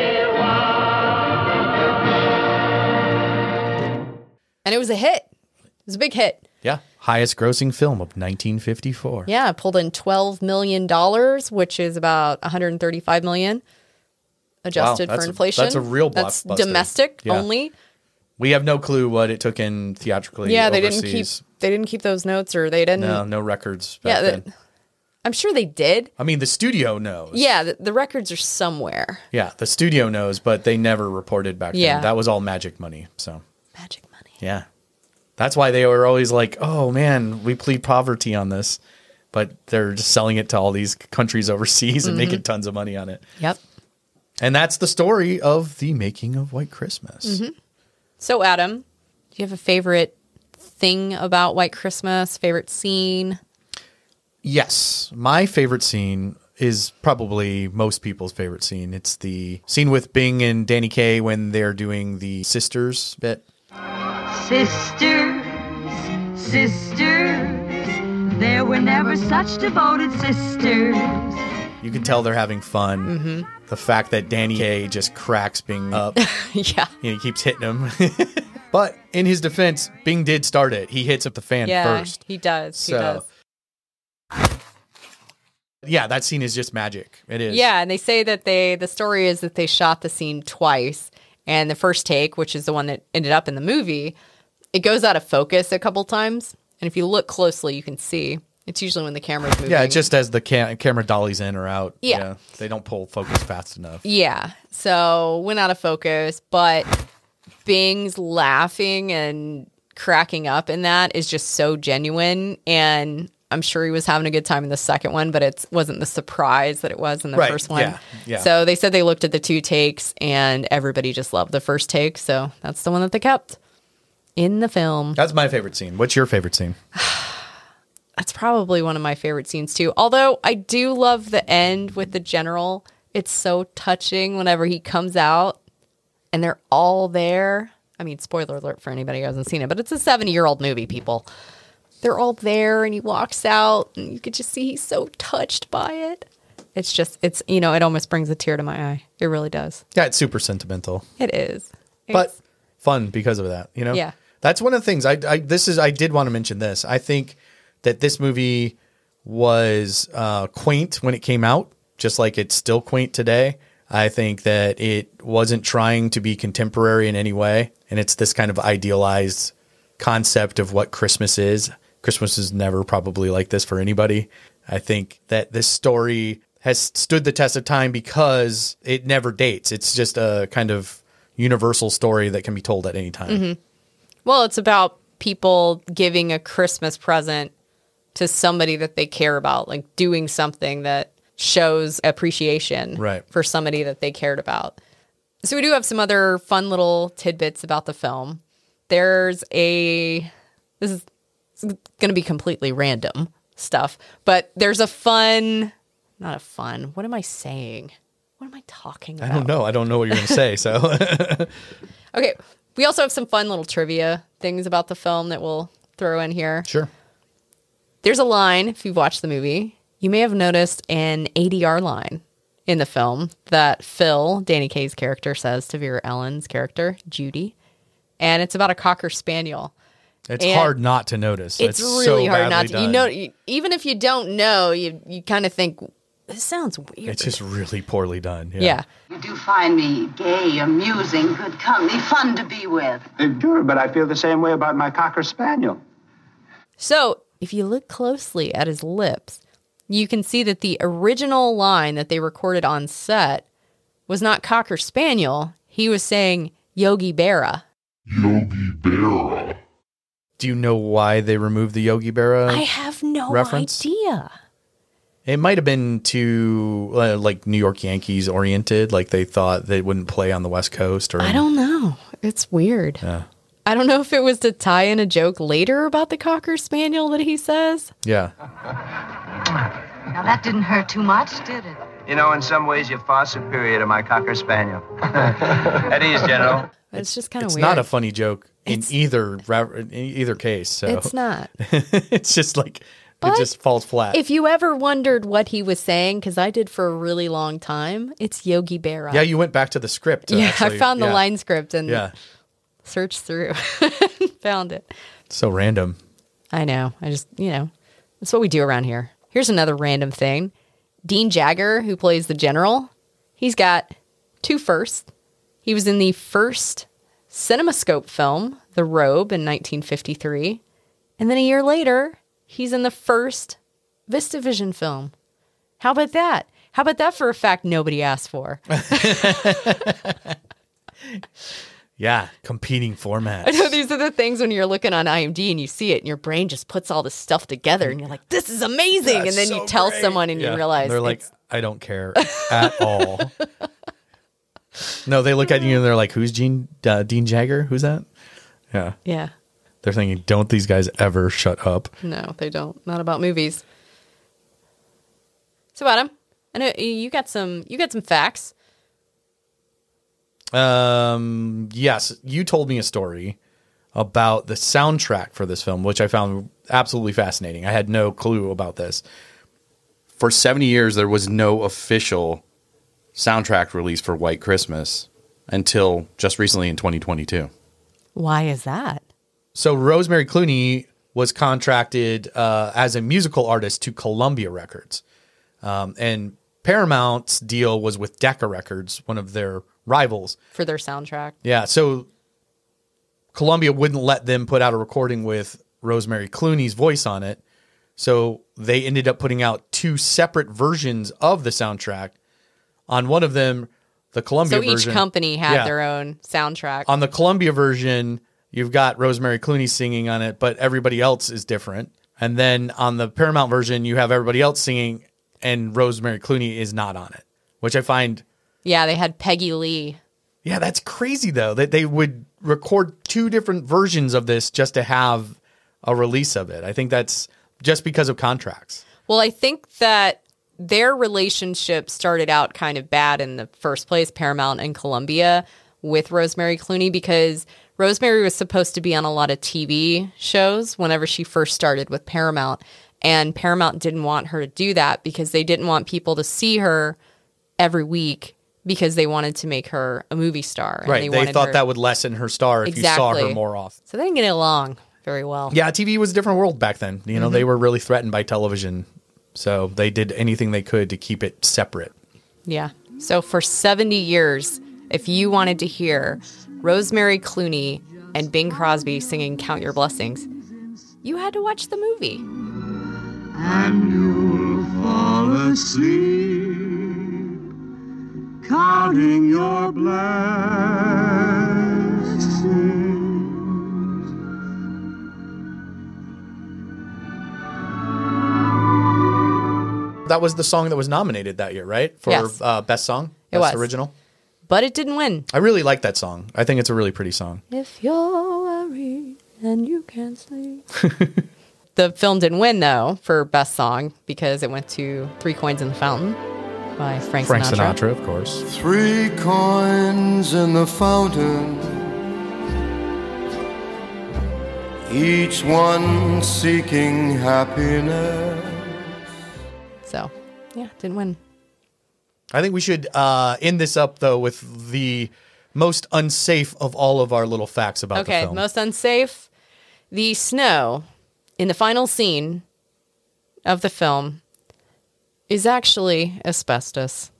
Speaker 3: white.
Speaker 2: And it was a hit. It was a big hit.
Speaker 1: Yeah. Highest grossing film of nineteen fifty-four.
Speaker 2: Yeah, it pulled in twelve million dollars, which is about one hundred thirty-five million dollars adjusted
Speaker 1: Wow, that's
Speaker 2: for
Speaker 1: a-
Speaker 2: inflation.
Speaker 1: that's a real
Speaker 2: That's
Speaker 1: blockbuster.
Speaker 2: domestic
Speaker 1: Yeah.
Speaker 2: only.
Speaker 1: We have no clue what it took in theatrically.
Speaker 2: Yeah, they
Speaker 1: overseas.
Speaker 2: didn't keep they didn't keep those notes, or they didn't.
Speaker 1: No, no records
Speaker 2: yeah,
Speaker 1: back
Speaker 2: the-
Speaker 1: then.
Speaker 2: I'm sure they did.
Speaker 1: I mean, the studio knows.
Speaker 2: Yeah, the, the records are somewhere.
Speaker 1: Yeah, the studio knows, but they never reported back
Speaker 2: Yeah.
Speaker 1: then. That was all magic money. So
Speaker 2: Magic money.
Speaker 1: yeah, that's why they were always like, "Oh man, we plead poverty on this," but they're just selling it to all these countries overseas and
Speaker 2: Mhm.
Speaker 1: making tons of money on it.
Speaker 2: Yep.
Speaker 1: And that's the story of the making of White Christmas.
Speaker 2: hmm So, Adam, do you have a favorite thing about White Christmas? Favorite scene?
Speaker 1: Yes, my favorite scene is probably most people's favorite scene. It's the scene with Bing and Danny Kaye when they're doing the sisters bit.
Speaker 10: Sisters, sisters, there were never such devoted sisters.
Speaker 1: You can tell they're having fun.
Speaker 2: Mm-hmm.
Speaker 1: The fact that Danny Kaye just cracks Bing up.
Speaker 2: Yeah.
Speaker 1: And he keeps hitting him. But in his defense, Bing did start it. He hits up the fan
Speaker 2: Yeah,
Speaker 1: first.
Speaker 2: he does. He
Speaker 1: So-
Speaker 2: does.
Speaker 1: Yeah, that scene is just magic. It is.
Speaker 2: Yeah, and they say that they the story is that they shot the scene twice, and the first take, which is the one that ended up in the movie, it goes out of focus a couple times, and if you look closely, you can see it's usually when the camera's moving.
Speaker 1: Yeah, it's just as the ca- camera dollies in or out.
Speaker 2: Yeah.
Speaker 1: They don't pull focus fast enough.
Speaker 2: Yeah, so went out of focus, but Bing's laughing and cracking up in that is just so genuine, and I'm sure he was having a good time in the second one, but it wasn't the surprise that it was in the
Speaker 1: Right,
Speaker 2: first one.
Speaker 1: yeah, yeah.
Speaker 2: So they said they looked at the two takes, and everybody just loved the first take, so that's the one that they kept in the film.
Speaker 1: That's my favorite scene. What's your favorite scene?
Speaker 2: That's probably one of my favorite scenes too. Although I do love the end with the general. It's so touching whenever he comes out and they're all there. I mean, spoiler alert for anybody who hasn't seen it, but it's a seventy-year-old movie, people. They're all there and he walks out and you could just see he's so touched by it. It's just, it's, you know, it almost brings a tear to my eye. It really does.
Speaker 1: Yeah, it's super sentimental.
Speaker 2: It is.
Speaker 1: But
Speaker 2: It's-
Speaker 1: fun because of that, you know?
Speaker 2: Yeah.
Speaker 1: That's one of the things I, I this is I did want to mention this. I think that this movie was uh, quaint when it came out, just like it's still quaint today. I think that it wasn't trying to be contemporary in any way, and it's this kind of idealized concept of what Christmas is. Christmas is never probably like this for anybody. I think that this story has stood the test of time because it never dates. It's just a kind of universal story that can be told at any time.
Speaker 2: Mhm. Well, it's about people giving a Christmas present to somebody that they care about, like doing something that shows appreciation
Speaker 1: Right.
Speaker 2: for somebody that they cared about. So we do have some other fun little tidbits about the film. There's a, this is going to be completely random stuff, but there's a fun, not a fun, what am I saying? What am I talking about?
Speaker 1: I don't know. I don't know what you're going to say. So
Speaker 2: Okay. We also have some fun little trivia things about the film that we'll throw in here.
Speaker 1: Sure.
Speaker 2: There's a line, if you've watched the movie, you may have noticed an A D R line in the film that Phil, Danny Kaye's character, says to Vera Ellen's character, Judy. And it's about a Cocker Spaniel.
Speaker 1: It's
Speaker 2: And
Speaker 1: hard not to notice.
Speaker 2: It's,
Speaker 1: so
Speaker 2: really hard not
Speaker 1: badly
Speaker 2: to. You
Speaker 1: done.
Speaker 2: know, you, even if you don't know, you you kind of think, this sounds weird.
Speaker 1: It's just really poorly done. Yeah.
Speaker 2: yeah.
Speaker 13: You do find me gay, amusing, good company, fun to be with.
Speaker 11: Sure, but I feel the same way about my Cocker Spaniel.
Speaker 2: So if you look closely at his lips, you can see that the original line that they recorded on set was not Cocker Spaniel. He was saying Yogi Berra.
Speaker 14: Yogi Berra.
Speaker 1: Do you know why they removed the Yogi Berra
Speaker 2: I have no
Speaker 1: reference?
Speaker 2: idea.
Speaker 1: It might have been to uh, like New York Yankees oriented, like they thought they wouldn't play on the West Coast. Or
Speaker 2: I don't know. It's weird.
Speaker 1: Yeah.
Speaker 2: I don't know if it was to tie in a joke later about the Cocker Spaniel that he says.
Speaker 1: Yeah.
Speaker 13: Now that didn't hurt too much, did it?
Speaker 12: You know, in some ways, you're far superior to my Cocker Spaniel. At ease, General.
Speaker 2: It's just kind of
Speaker 1: It's
Speaker 2: weird.
Speaker 1: not a funny joke in
Speaker 2: It's-
Speaker 1: either re- in either case. So
Speaker 2: It's not.
Speaker 1: it's just like
Speaker 2: But
Speaker 1: it just falls flat.
Speaker 2: If you ever wondered what he was saying, because I did for a really long time, it's Yogi Berra.
Speaker 1: yeah, you went back to the script. to
Speaker 2: Yeah,
Speaker 1: actually-
Speaker 2: I found the
Speaker 1: yeah.
Speaker 2: line script and
Speaker 1: Yeah,
Speaker 2: searched through, found it.
Speaker 1: so random.
Speaker 2: I know. I just, you know, that's what we do around here. Here's another random thing. Dean Jagger, who plays the general, he's got two firsts. He was in the first CinemaScope film, The Robe, in nineteen fifty-three. And then a year later, he's in the first VistaVision film. How about that? How about that for a fact nobody asked for?
Speaker 1: Yeah, competing formats.
Speaker 2: I know these are the things when you're looking on I M D and you see it and your brain just puts all this stuff together and you're like, this is amazing.
Speaker 1: That's
Speaker 2: and then
Speaker 1: so
Speaker 2: you tell
Speaker 1: great.
Speaker 2: someone and
Speaker 1: Yeah,
Speaker 2: you realize
Speaker 1: they're like,
Speaker 2: it's-
Speaker 1: I don't care at all. No, they look at you and they're like, who's Gene, uh, Dean Jagger? Who's that? Yeah.
Speaker 2: yeah,
Speaker 1: They're thinking, don't these guys ever shut up?
Speaker 2: no, they don't. Not about movies. So Adam, I know you got some, you got some facts.
Speaker 1: Um, yes, you told me a story about the soundtrack for this film, which I found absolutely fascinating. I had no clue about this. For seventy years, there was no official soundtrack release for White Christmas until just recently in twenty twenty-two.
Speaker 2: Why is that?
Speaker 1: So Rosemary Clooney was contracted uh, as a musical artist to Columbia Records. Um, and Paramount's deal was with Decca Records, one of their rivals.
Speaker 2: For their soundtrack.
Speaker 1: Yeah, so Columbia wouldn't let them put out a recording with Rosemary Clooney's voice on it. So they ended up putting out two separate versions of the soundtrack. On one of them, the Columbia
Speaker 2: So each
Speaker 1: version.
Speaker 2: company had
Speaker 1: Yeah.
Speaker 2: their own soundtrack.
Speaker 1: On the Columbia version, you've got Rosemary Clooney singing on it, but everybody else is different. And then on the Paramount version, you have everybody else singing, and Rosemary Clooney is not on it, which I find...
Speaker 2: Yeah, they had Peggy Lee.
Speaker 1: Yeah, that's crazy, though, that they would record two different versions of this just to have a release of it. I think that's just because of contracts.
Speaker 2: Well, I think that their relationship started out kind of bad in the first place, Paramount and Columbia, with Rosemary Clooney, because Rosemary was supposed to be on a lot of T V shows whenever she first started with Paramount. And Paramount didn't want her to do that because they didn't want people to see her every week because they wanted to make her a movie star. And
Speaker 1: Right. They,
Speaker 2: wanted
Speaker 1: thought
Speaker 2: her-
Speaker 1: that would lessen her star if you saw her
Speaker 2: Exactly.
Speaker 1: more often.
Speaker 2: So they didn't get along very well.
Speaker 1: Yeah, T V was a different world back then. You know,
Speaker 2: Mhm.
Speaker 1: they were really threatened by television. So they did anything they could to keep it separate.
Speaker 2: Yeah. So for seventy years, if you wanted to hear Rosemary Clooney and Bing Crosby singing Count Your Blessings, you had to watch the movie.
Speaker 3: And you'll fall asleep counting your blessings.
Speaker 1: That was the song that was nominated that year, right? For
Speaker 2: Yes.
Speaker 1: uh, Best Song?
Speaker 2: It
Speaker 1: Best
Speaker 2: was.
Speaker 1: Original?
Speaker 2: But it didn't win.
Speaker 1: I really like that song. I think it's a really pretty song.
Speaker 2: If you're worried and you can't sleep. The film didn't win, though, for Best Song because it went to Three Coins in the Fountain by Frank,
Speaker 1: Frank
Speaker 2: Sinatra.
Speaker 1: Sinatra, of course.
Speaker 15: Three coins in the fountain, each one seeking happiness.
Speaker 2: So, yeah, didn't win.
Speaker 1: I think we should uh, end this up, though, with the most unsafe of all of our little facts about
Speaker 2: Okay,
Speaker 1: the film.
Speaker 2: most unsafe. The snow in the final scene of the film is actually asbestos.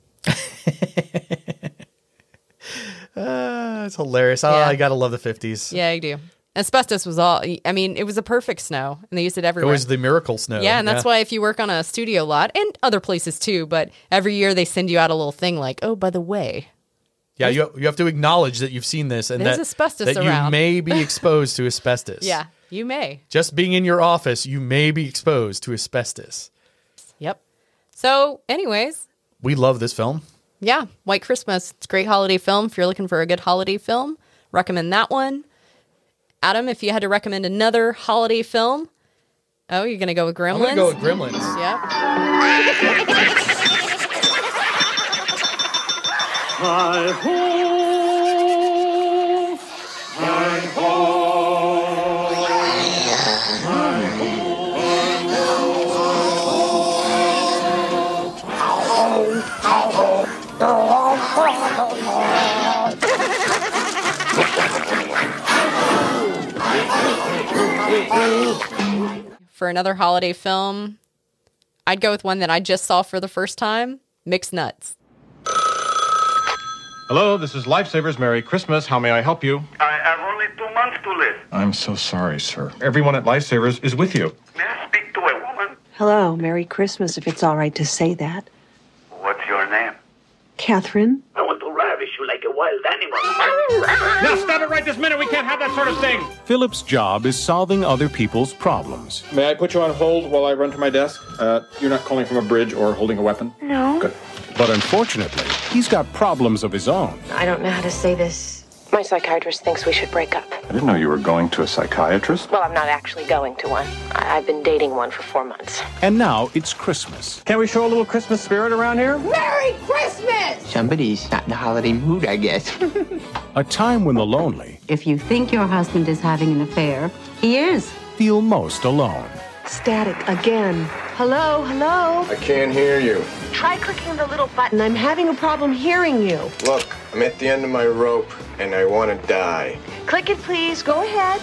Speaker 1: Uh, it's hilarious. Oh,
Speaker 2: Yeah.
Speaker 1: I gotta love the fifties.
Speaker 2: Yeah, I do. Asbestos was all, I mean, it was a perfect snow, and they used it
Speaker 1: It
Speaker 2: everywhere.
Speaker 1: was the miracle snow.
Speaker 2: Yeah, and that's why if you work on a studio lot, and other places too, but every year they send you out a little thing like, oh, by the way.
Speaker 1: Yeah, you you have to acknowledge that you've seen this and
Speaker 2: There's
Speaker 1: that,
Speaker 2: asbestos
Speaker 1: that
Speaker 2: around.
Speaker 1: you may be exposed to asbestos.
Speaker 2: Yeah, you may.
Speaker 1: Just being in your office, you may be exposed to asbestos.
Speaker 2: Yep. So, anyways,
Speaker 1: We love this film.
Speaker 2: yeah, White Christmas. It's a great holiday film. If you're looking for a good holiday film, recommend that one. Adam, if you had to recommend another holiday film, oh, you're going to go with Gremlins?
Speaker 1: I'm gonna go with Gremlins.
Speaker 2: Yep.
Speaker 3: Hi ho, hi ho, hi
Speaker 2: For another holiday film, I'd go with one that I just saw for the first time, Mixed Nuts.
Speaker 5: Hello, this is Lifesavers. Merry Christmas. How may I help you?
Speaker 16: I have only two months to live.
Speaker 5: I'm so sorry, sir. Everyone at Lifesavers is with you.
Speaker 16: May I speak to a woman?
Speaker 17: Hello, Merry Christmas, if it's all right to say that.
Speaker 16: What's your name?
Speaker 17: Catherine?
Speaker 16: I want to ravish you like a wild animal.
Speaker 5: Now stop it right this minute. We can't have that sort of thing.
Speaker 18: Philip's job is solving other people's problems.
Speaker 5: May I put you on hold while I run to my desk? Uh, you're not calling from a bridge or holding a weapon?
Speaker 17: No.
Speaker 5: Good.
Speaker 18: But unfortunately, he's got problems of his own.
Speaker 19: I don't know how to say this. My psychiatrist thinks we should break up.
Speaker 5: I didn't know you were going to a psychiatrist.
Speaker 19: Well, I'm not actually going to one. I- I've been dating one for four months.
Speaker 18: And now it's Christmas.
Speaker 5: Can we show a little Christmas spirit around here?
Speaker 20: Merry Christmas!
Speaker 21: Somebody's not in the holiday mood, I guess.
Speaker 18: A time when the lonely
Speaker 22: If you think your husband is having an affair, he is.
Speaker 18: feel most alone.
Speaker 17: Static again. Hello, hello?
Speaker 11: I can't hear you.
Speaker 17: Try clicking the little button. I'm having a problem hearing you.
Speaker 11: Look, I'm at the end of my rope, and I want to die.
Speaker 17: Click it, please. Go ahead.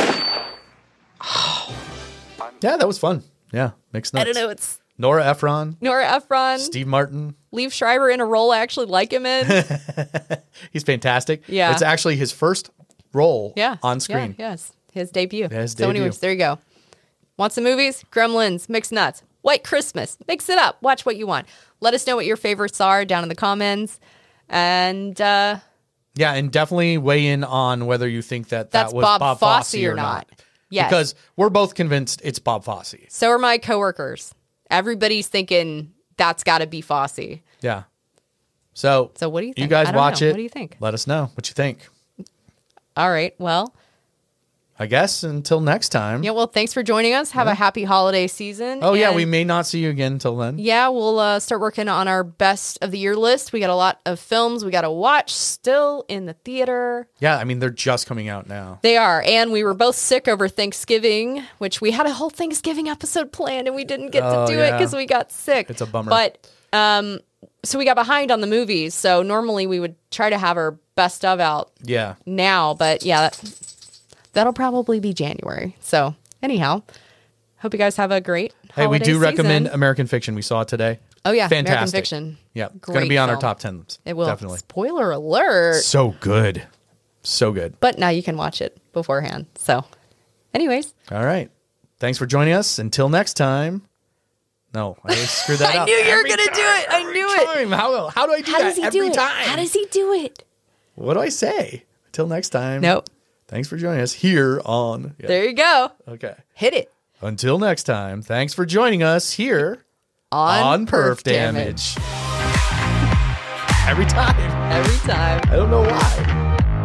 Speaker 1: Yeah, that was fun. Yeah, Mixed Nuts.
Speaker 2: I don't know, it's
Speaker 1: Nora Ephron,
Speaker 2: Nora Ephron,
Speaker 1: Steve Martin.
Speaker 2: Liev Schreiber in a role I actually like him in.
Speaker 1: He's fantastic.
Speaker 2: Yeah.
Speaker 1: It's actually his first role
Speaker 2: Yeah.
Speaker 1: on screen.
Speaker 2: Yeah, yes. His debut.
Speaker 1: Yeah, his
Speaker 2: so
Speaker 1: debut.
Speaker 2: anyways, there you go. Want some movies? Gremlins, Mixed Nuts, White Christmas. Mix it up. Watch what you want. Let us know what your favorites are down in the comments. And uh,
Speaker 1: Yeah, and definitely weigh in on whether you think that
Speaker 2: That's
Speaker 1: that was
Speaker 2: Bob
Speaker 1: Bob,
Speaker 2: Fosse
Speaker 1: Fosse
Speaker 2: or
Speaker 1: or
Speaker 2: not.
Speaker 1: not.
Speaker 2: Yes.
Speaker 1: Because we're both convinced it's Bob Fosse.
Speaker 2: so are my coworkers. Everybody's thinking that's got to be Fosse.
Speaker 1: Yeah. So,
Speaker 2: So what do you think?
Speaker 1: You guys
Speaker 2: I don't
Speaker 1: watch
Speaker 2: know.
Speaker 1: it.
Speaker 2: What do you think?
Speaker 1: Let us know what you think.
Speaker 2: All right. Well,
Speaker 1: I guess until next time.
Speaker 2: yeah. Well, thanks for joining us. Have a happy holiday season.
Speaker 1: Oh, yeah.
Speaker 2: and-
Speaker 1: We may not see you again until then.
Speaker 2: Yeah, we'll uh, start working on our best of the year list. We got a lot of films we got to watch still in the theater.
Speaker 1: Yeah. I mean, they're just coming out now.
Speaker 2: They are. And we were both sick over Thanksgiving, which we had a whole Thanksgiving episode planned and we didn't get
Speaker 1: Oh,
Speaker 2: to do it
Speaker 1: yeah.
Speaker 2: because we got sick.
Speaker 1: It's a bummer.
Speaker 2: But um, so we got behind on the movies. So normally we would try to have our best of out
Speaker 1: Yeah.
Speaker 2: now. But yeah, that, that'll probably be January. So anyhow, hope you guys have a great
Speaker 1: Hey, we
Speaker 2: holiday
Speaker 1: do recommend
Speaker 2: season.
Speaker 1: American Fiction. We saw it today.
Speaker 2: Oh, yeah.
Speaker 1: Fantastic.
Speaker 2: American Fiction.
Speaker 1: Yeah. It's
Speaker 2: Great
Speaker 1: going to be on our
Speaker 2: film.
Speaker 1: top tens.
Speaker 2: It will.
Speaker 1: Definitely.
Speaker 2: Spoiler alert.
Speaker 1: So good. So good.
Speaker 2: But now you can watch it beforehand. So, anyways.
Speaker 1: All right. Thanks for joining us. Until next time. No, I screwed that
Speaker 2: I
Speaker 1: up.
Speaker 2: knew you were
Speaker 1: Every
Speaker 2: going to do it. I knew it.
Speaker 1: time. How, how do I do
Speaker 2: How
Speaker 1: that
Speaker 2: does he
Speaker 1: every
Speaker 2: do it?
Speaker 1: time?
Speaker 2: How does he do it?
Speaker 1: What do I say? Until next time.
Speaker 2: Nope.
Speaker 1: Thanks for joining us here on. Yeah.
Speaker 2: There you go.
Speaker 1: Okay.
Speaker 2: Hit it.
Speaker 1: Until next time, thanks for joining us here
Speaker 2: On,
Speaker 1: on Perf
Speaker 2: Perf
Speaker 1: Damage. Every time.
Speaker 2: Every time.
Speaker 1: I don't know why.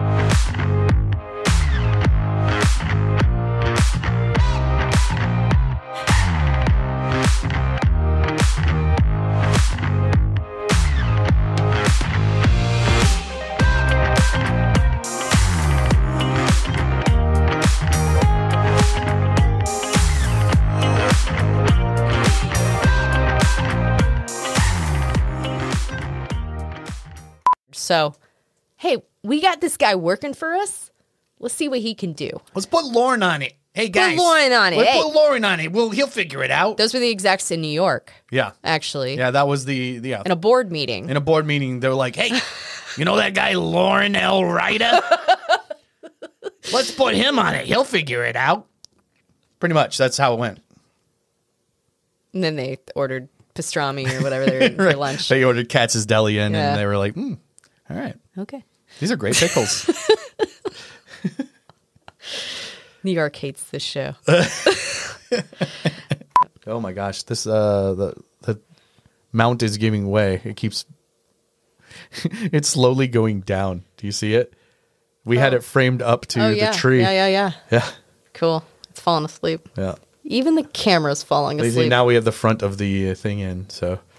Speaker 2: So, hey, we got this guy working for us. Let's see what he can do.
Speaker 1: Let's put Lauren on it. Hey, guys.
Speaker 2: Put Lauren on it.
Speaker 1: We'll
Speaker 2: Hey.
Speaker 1: put Lauren on it. Well, he'll figure it out.
Speaker 2: Those were the execs in New York,
Speaker 1: Yeah.
Speaker 2: actually.
Speaker 1: Yeah, that was the, the yeah.
Speaker 2: In a board meeting.
Speaker 1: In a board meeting, they were like, hey, you know that guy Lauren L. Ryder? Let's put him on it. He'll figure it out. Pretty much. That's how it went.
Speaker 2: And then they ordered pastrami or whatever they were eating
Speaker 1: Right.
Speaker 2: for lunch.
Speaker 1: They ordered Katz's Deli in,
Speaker 2: Yeah.
Speaker 1: and they were like, mm, all right.
Speaker 2: Okay.
Speaker 1: These are great pickles.
Speaker 2: New York hates this show.
Speaker 1: Oh, my gosh. This uh, the, the mount is giving way. It keeps... it's slowly going down. Do you see it? We oh. had it framed up to
Speaker 2: oh,
Speaker 1: the
Speaker 2: yeah.
Speaker 1: tree.
Speaker 2: Yeah, yeah, yeah.
Speaker 1: Yeah.
Speaker 2: Cool. It's falling asleep.
Speaker 1: Yeah.
Speaker 2: Even the camera's falling asleep.
Speaker 1: Now we have the front of the thing in, so